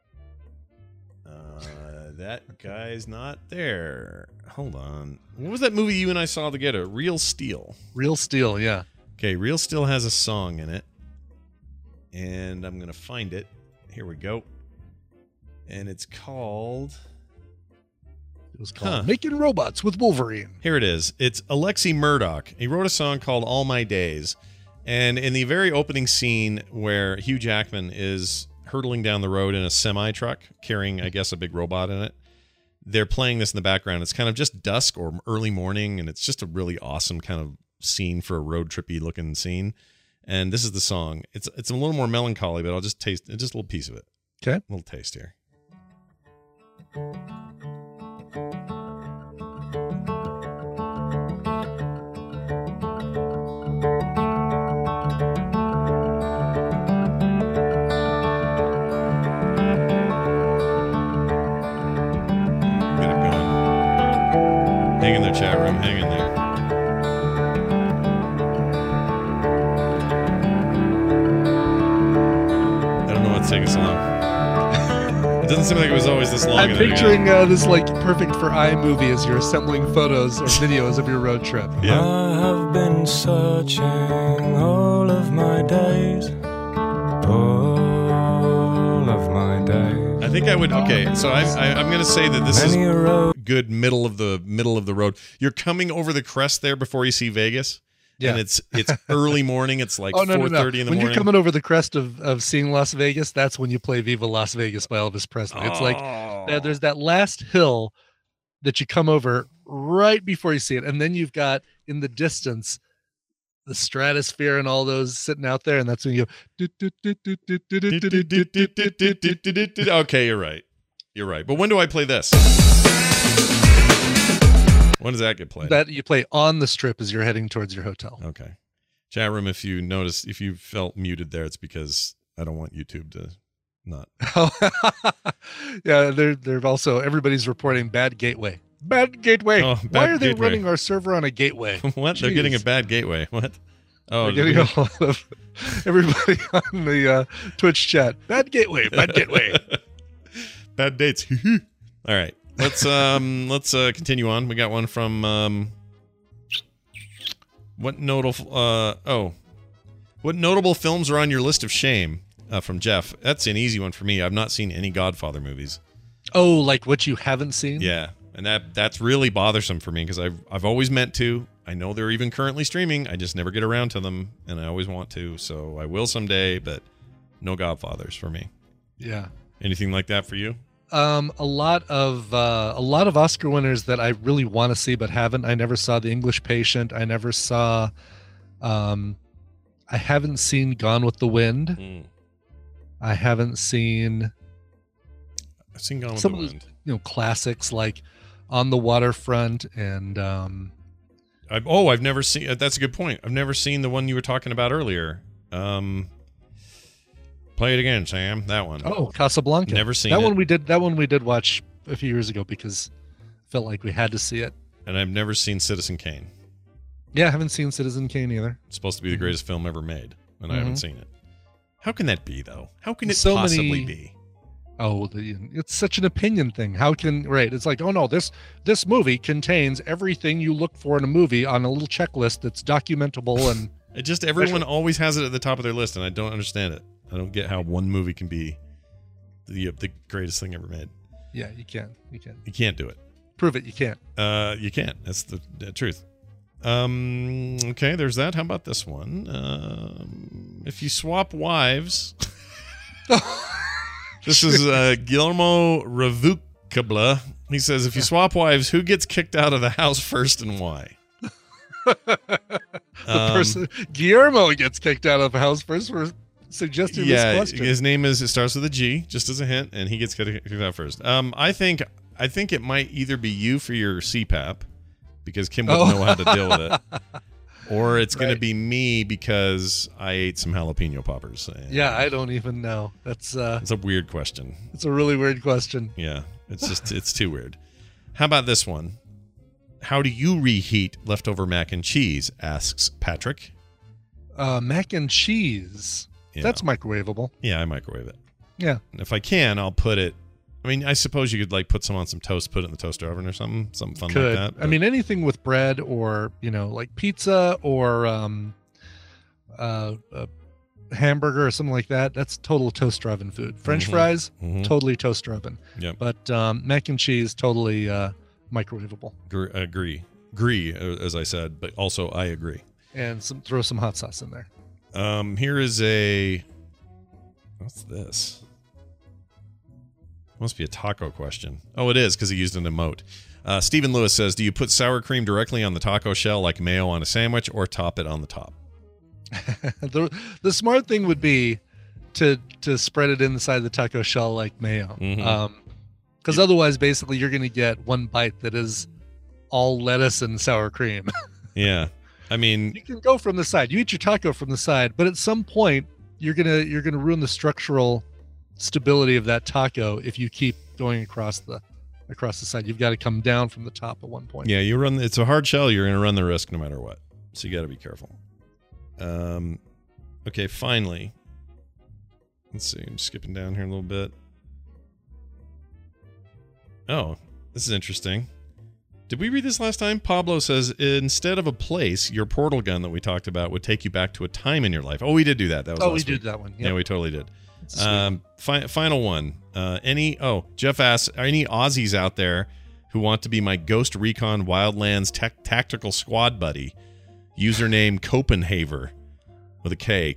That guy's not there. Hold on. What was that movie you and I saw together? Real Steel. Real Steel, yeah. Okay, Real Steel has a song in it. And I'm going to find it. Here we go. And it's called... It was called Making Robots with Wolverine. Here it is. It's Alexi Murdoch. He wrote a song called All My Days. And in the very opening scene where Hugh Jackman is hurtling down the road in a semi-truck carrying, I guess, a big robot in it, they're playing this in the background. It's kind of just dusk or early morning, and it's just a really awesome kind of scene for a road trippy looking scene. And this is the song. It's a little more melancholy, but I'll just taste just a little piece of it. Okay. A little taste here. Get it going. Hang in there, chat room. Hang in there. Taking so long. It doesn't seem like it was always this long. I'm picturing this like perfect for iMovie as you're assembling photos or videos of your road trip. Yeah. I have been searching all of my days. All of my days. I think I would. Okay, so I'm going to say that this is good middle of the road. You're coming over the crest there before you see Vegas. Yeah. And it's early morning. It's like 4:30 in the morning. When you're coming over the crest of seeing Las Vegas, that's when you play Viva Las Vegas by Elvis Presley. It's like there's that last hill that you come over right before you see it. And then you've got in the distance the Stratosphere and all those sitting out there. And that's when you go. Okay, you're right. You're right. But when do I play this? When does that get played? That you play on the Strip as you're heading towards your hotel. Okay. Chat room, if you felt muted there, it's because I don't want YouTube to not. Yeah, they're also, everybody's reporting bad gateway. Bad gateway. Oh, Why are they running our server on a gateway? What? Jeez. They're getting a bad gateway. What? Oh, they're getting a lot of everybody on the Twitch chat. Bad gateway. Bad gateway. Bad dates. All right. Let's continue on. We got one from what notable films are on your list of shame? From Jeff. That's an easy one for me. I've not seen any Godfather movies. Oh, like what you haven't seen? Yeah, and that's really bothersome for me because I've always meant to. I know they're even currently streaming. I just never get around to them, and I always want to. So I will someday, but no Godfathers for me. Yeah. Anything like that for you? A lot of Oscar winners that I really want to see but haven't. I never saw The English Patient. I never saw. I haven't seen Gone with the Wind. I haven't seen. I've seen Gone with the Wind. Classics like On the Waterfront and. I've never seen. That's a good point. I've never seen the one you were talking about earlier. Play it again, Sam. That one. Oh, Casablanca. Never seen that it. one. That one we did watch a few years ago because I felt like we had to see it. And I've never seen Citizen Kane. Yeah, I haven't seen Citizen Kane either. It's supposed to be the greatest film ever made, and I haven't seen it. How can that be, though? How can it possibly be? Oh, it's such an opinion thing. How can It's like, oh no, this movie contains everything you look for in a movie on a little checklist that's documentable and. Everyone always has it at the top of their list, and I don't understand it. I don't get how one movie can be the greatest thing ever made. Yeah, you can. You can't do it. Prove it. You can't. You can't. That's the truth. Okay, there's that. How about this one? If you swap wives. This is Guillermo Revucabla. He says, if you swap wives, who gets kicked out of the house first and why? Guillermo gets kicked out of the house first for suggesting this question. His name it starts with a G, just as a hint, and he gets kicked out first. I think it might either be you for your CPAP, because Kim wouldn't know how to deal with it, or it's going to be me because I ate some jalapeno poppers. Yeah, I don't even know. It's a weird question. It's a really weird question. Yeah, it's too weird. How about this one? How do you reheat leftover mac and cheese? Asks Patrick. Mac and cheese. Yeah. That's microwavable. Yeah, I microwave it. Yeah. And if I can, I'll put it. I mean, I suppose you could put some on some toast, put it in the toaster oven or something fun like that. I mean, anything with bread or like pizza or a hamburger or something like that. That's total toaster oven food. French fries, totally toaster oven. Yeah. But mac and cheese, totally microwavable. Agree, as I said, but also I agree. And throw some hot sauce in there. Here is what's this? Must be a taco question. Oh, it is, because he used an emote. Stephen Lewis says, do you put sour cream directly on the taco shell like mayo on a sandwich or top it on the top? The smart thing would be to spread it inside the taco shell like mayo. Because otherwise, basically, you're going to get one bite that is all lettuce and sour cream. Yeah. I mean, you can go from the side. You eat your taco from the side, but at some point, you're gonna ruin the structural stability of that taco if you keep going across the side. You've got to come down from the top at one point. Yeah, it's a hard shell. You're going to run the risk no matter what. So you got to be careful. Okay, finally. Let's see. I'm skipping down here a little bit. Oh, this is interesting. Did we read this last time? Pablo says, instead of a place, your portal gun that we talked about would take you back to a time in your life. Oh, we did do that. That was we did that one. Yep. Yeah, we totally did. Final one. Jeff asks, are any Aussies out there who want to be my Ghost Recon Wildlands tactical squad buddy? Username Copenhaver with a K.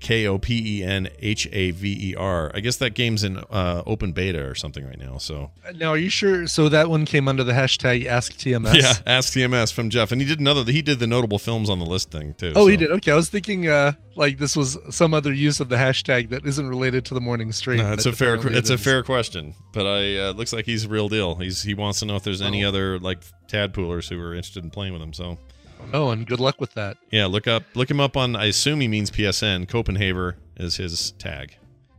Kopenhaver. I guess that game's in open beta or something right now. So now, are you sure? So that one came under the hashtag AskTMS. Yeah, AskTMS from Jeff, and he did the notable films on the list thing too. Oh, so. He did. Okay, I was thinking like this was some other use of the hashtag that isn't related to the morning stream. No, it's a fair question, but looks like he's a real deal. He wants to know if there's any other like Tadpoolers who are interested in playing with him. So. Oh, and good luck with that. Yeah, look him up on. I assume he means PSN. Copenhaver is his tag.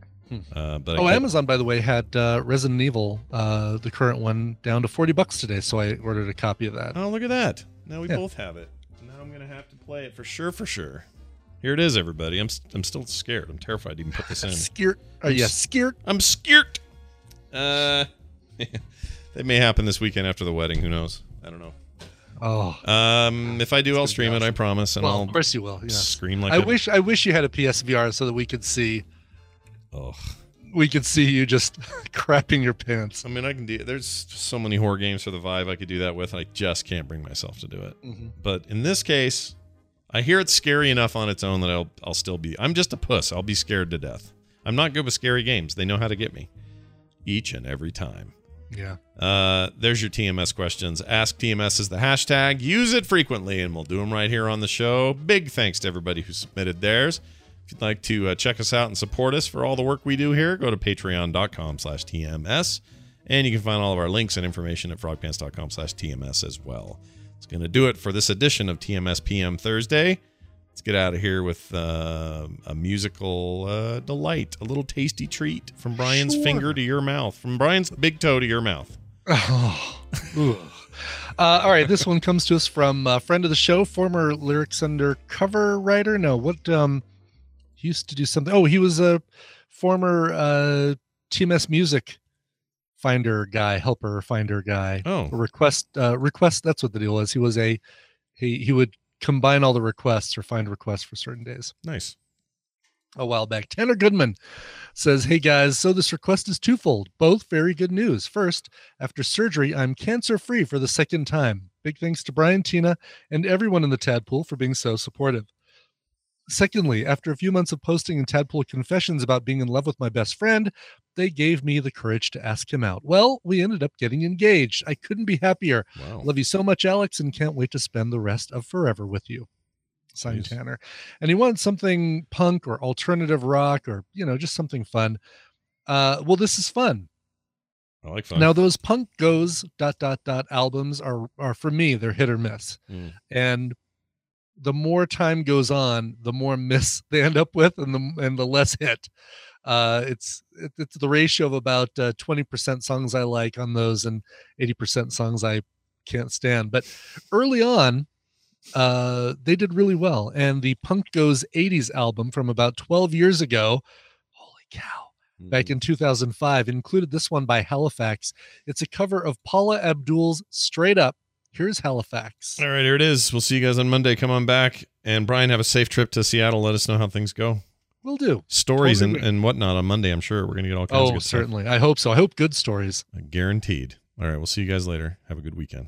Amazon, by the way, had Resident Evil, the current one, down to $40 today. So I ordered a copy of that. Oh, look at that! Now we both have it. Now I'm gonna have to play it for sure. Here it is, everybody. I'm still scared. I'm terrified to even put this in. Scared? Scared? I'm scared. It may happen this weekend after the wedding. Who knows? I don't know. Oh. If I do, I'll stream it. I promise. And of course you will. Yeah. Scream like. I wish you had a PSVR so that we could see. Oh. We could see you just crapping your pants. I mean, I can do. There's so many horror games for the Vive I could do that with. I just can't bring myself to do it. Mm-hmm. But in this case, I hear it's scary enough on its own that I'll still be. I'm just a puss. I'll be scared to death. I'm not good with scary games. They know how to get me each and every time. Yeah. There's your TMS questions. Ask TMS is the hashtag. Use it frequently, and we'll do them right here on the show. Big thanks to everybody who submitted theirs. If you'd like to check us out and support us for all the work we do here, go to patreon.com/TMS. And you can find all of our links and information at frogpants.com/TMS as well. It's going to do it for this edition of TMS PM Thursday. Let's get out of here with a musical delight, a little tasty treat from Brian's finger to your mouth, from Brian's big toe to your mouth. Oh. All right, this one comes to us from a friend of the show, former Lyrics Undercover writer. No, he used to do something. Oh, he was a former TMS music helper finder guy. Oh, request. That's what the deal was. He was he would combine all the requests or find requests for certain days. Nice. A while back. Tanner Goodman says, hey guys, so this request is twofold, both very good news. First, after surgery, I'm cancer-free for the second time. Big thanks to Brian, Tina, and everyone in the Tadpool for being so supportive. Secondly, after a few months of posting in Tadpool confessions about being in love with my best friend, they gave me the courage to ask him out. Well, we ended up getting engaged. I couldn't be happier. Wow. Love you so much, Alex, and can't wait to spend the rest of forever with you. Signed, Tanner. And he wants something punk or alternative rock or, just something fun. Well, this is fun. I like fun. Now, those Punk Goes ... albums are for me, they're hit or miss. And the more time goes on, the more miss they end up with, and the less hit. It's the ratio of about 20% songs I like on those, and 80% songs I can't stand. But early on, they did really well. And the Punk Goes 80s album from about 12 years ago, holy cow, back in 2005, included this one by Halifax. It's a cover of Paula Abdul's Straight Up. Here's Halifax. All right, here it is. We'll see you guys on Monday. Come on back. And Brian, have a safe trip to Seattle. Let us know how things go. Will do. Stories and whatnot on Monday, I'm sure. We're going to get all kinds of good stuff. Oh, certainly. I hope so. I hope good stories. Guaranteed. All right, we'll see you guys later. Have a good weekend.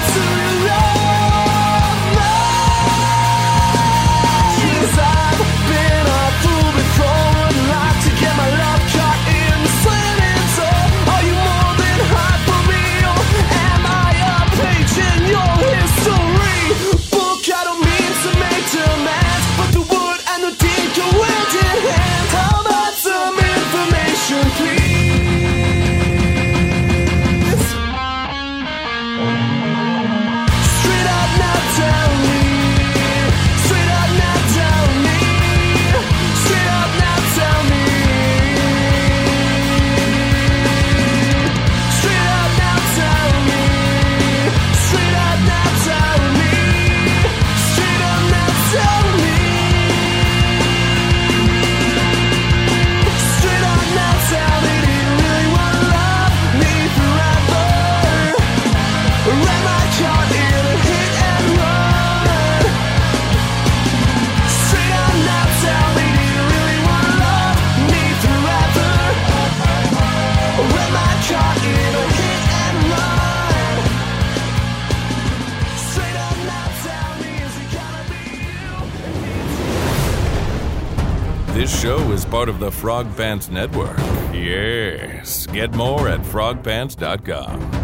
This show is part of the Frog Pants Network. Yes. Get more at frogpants.com.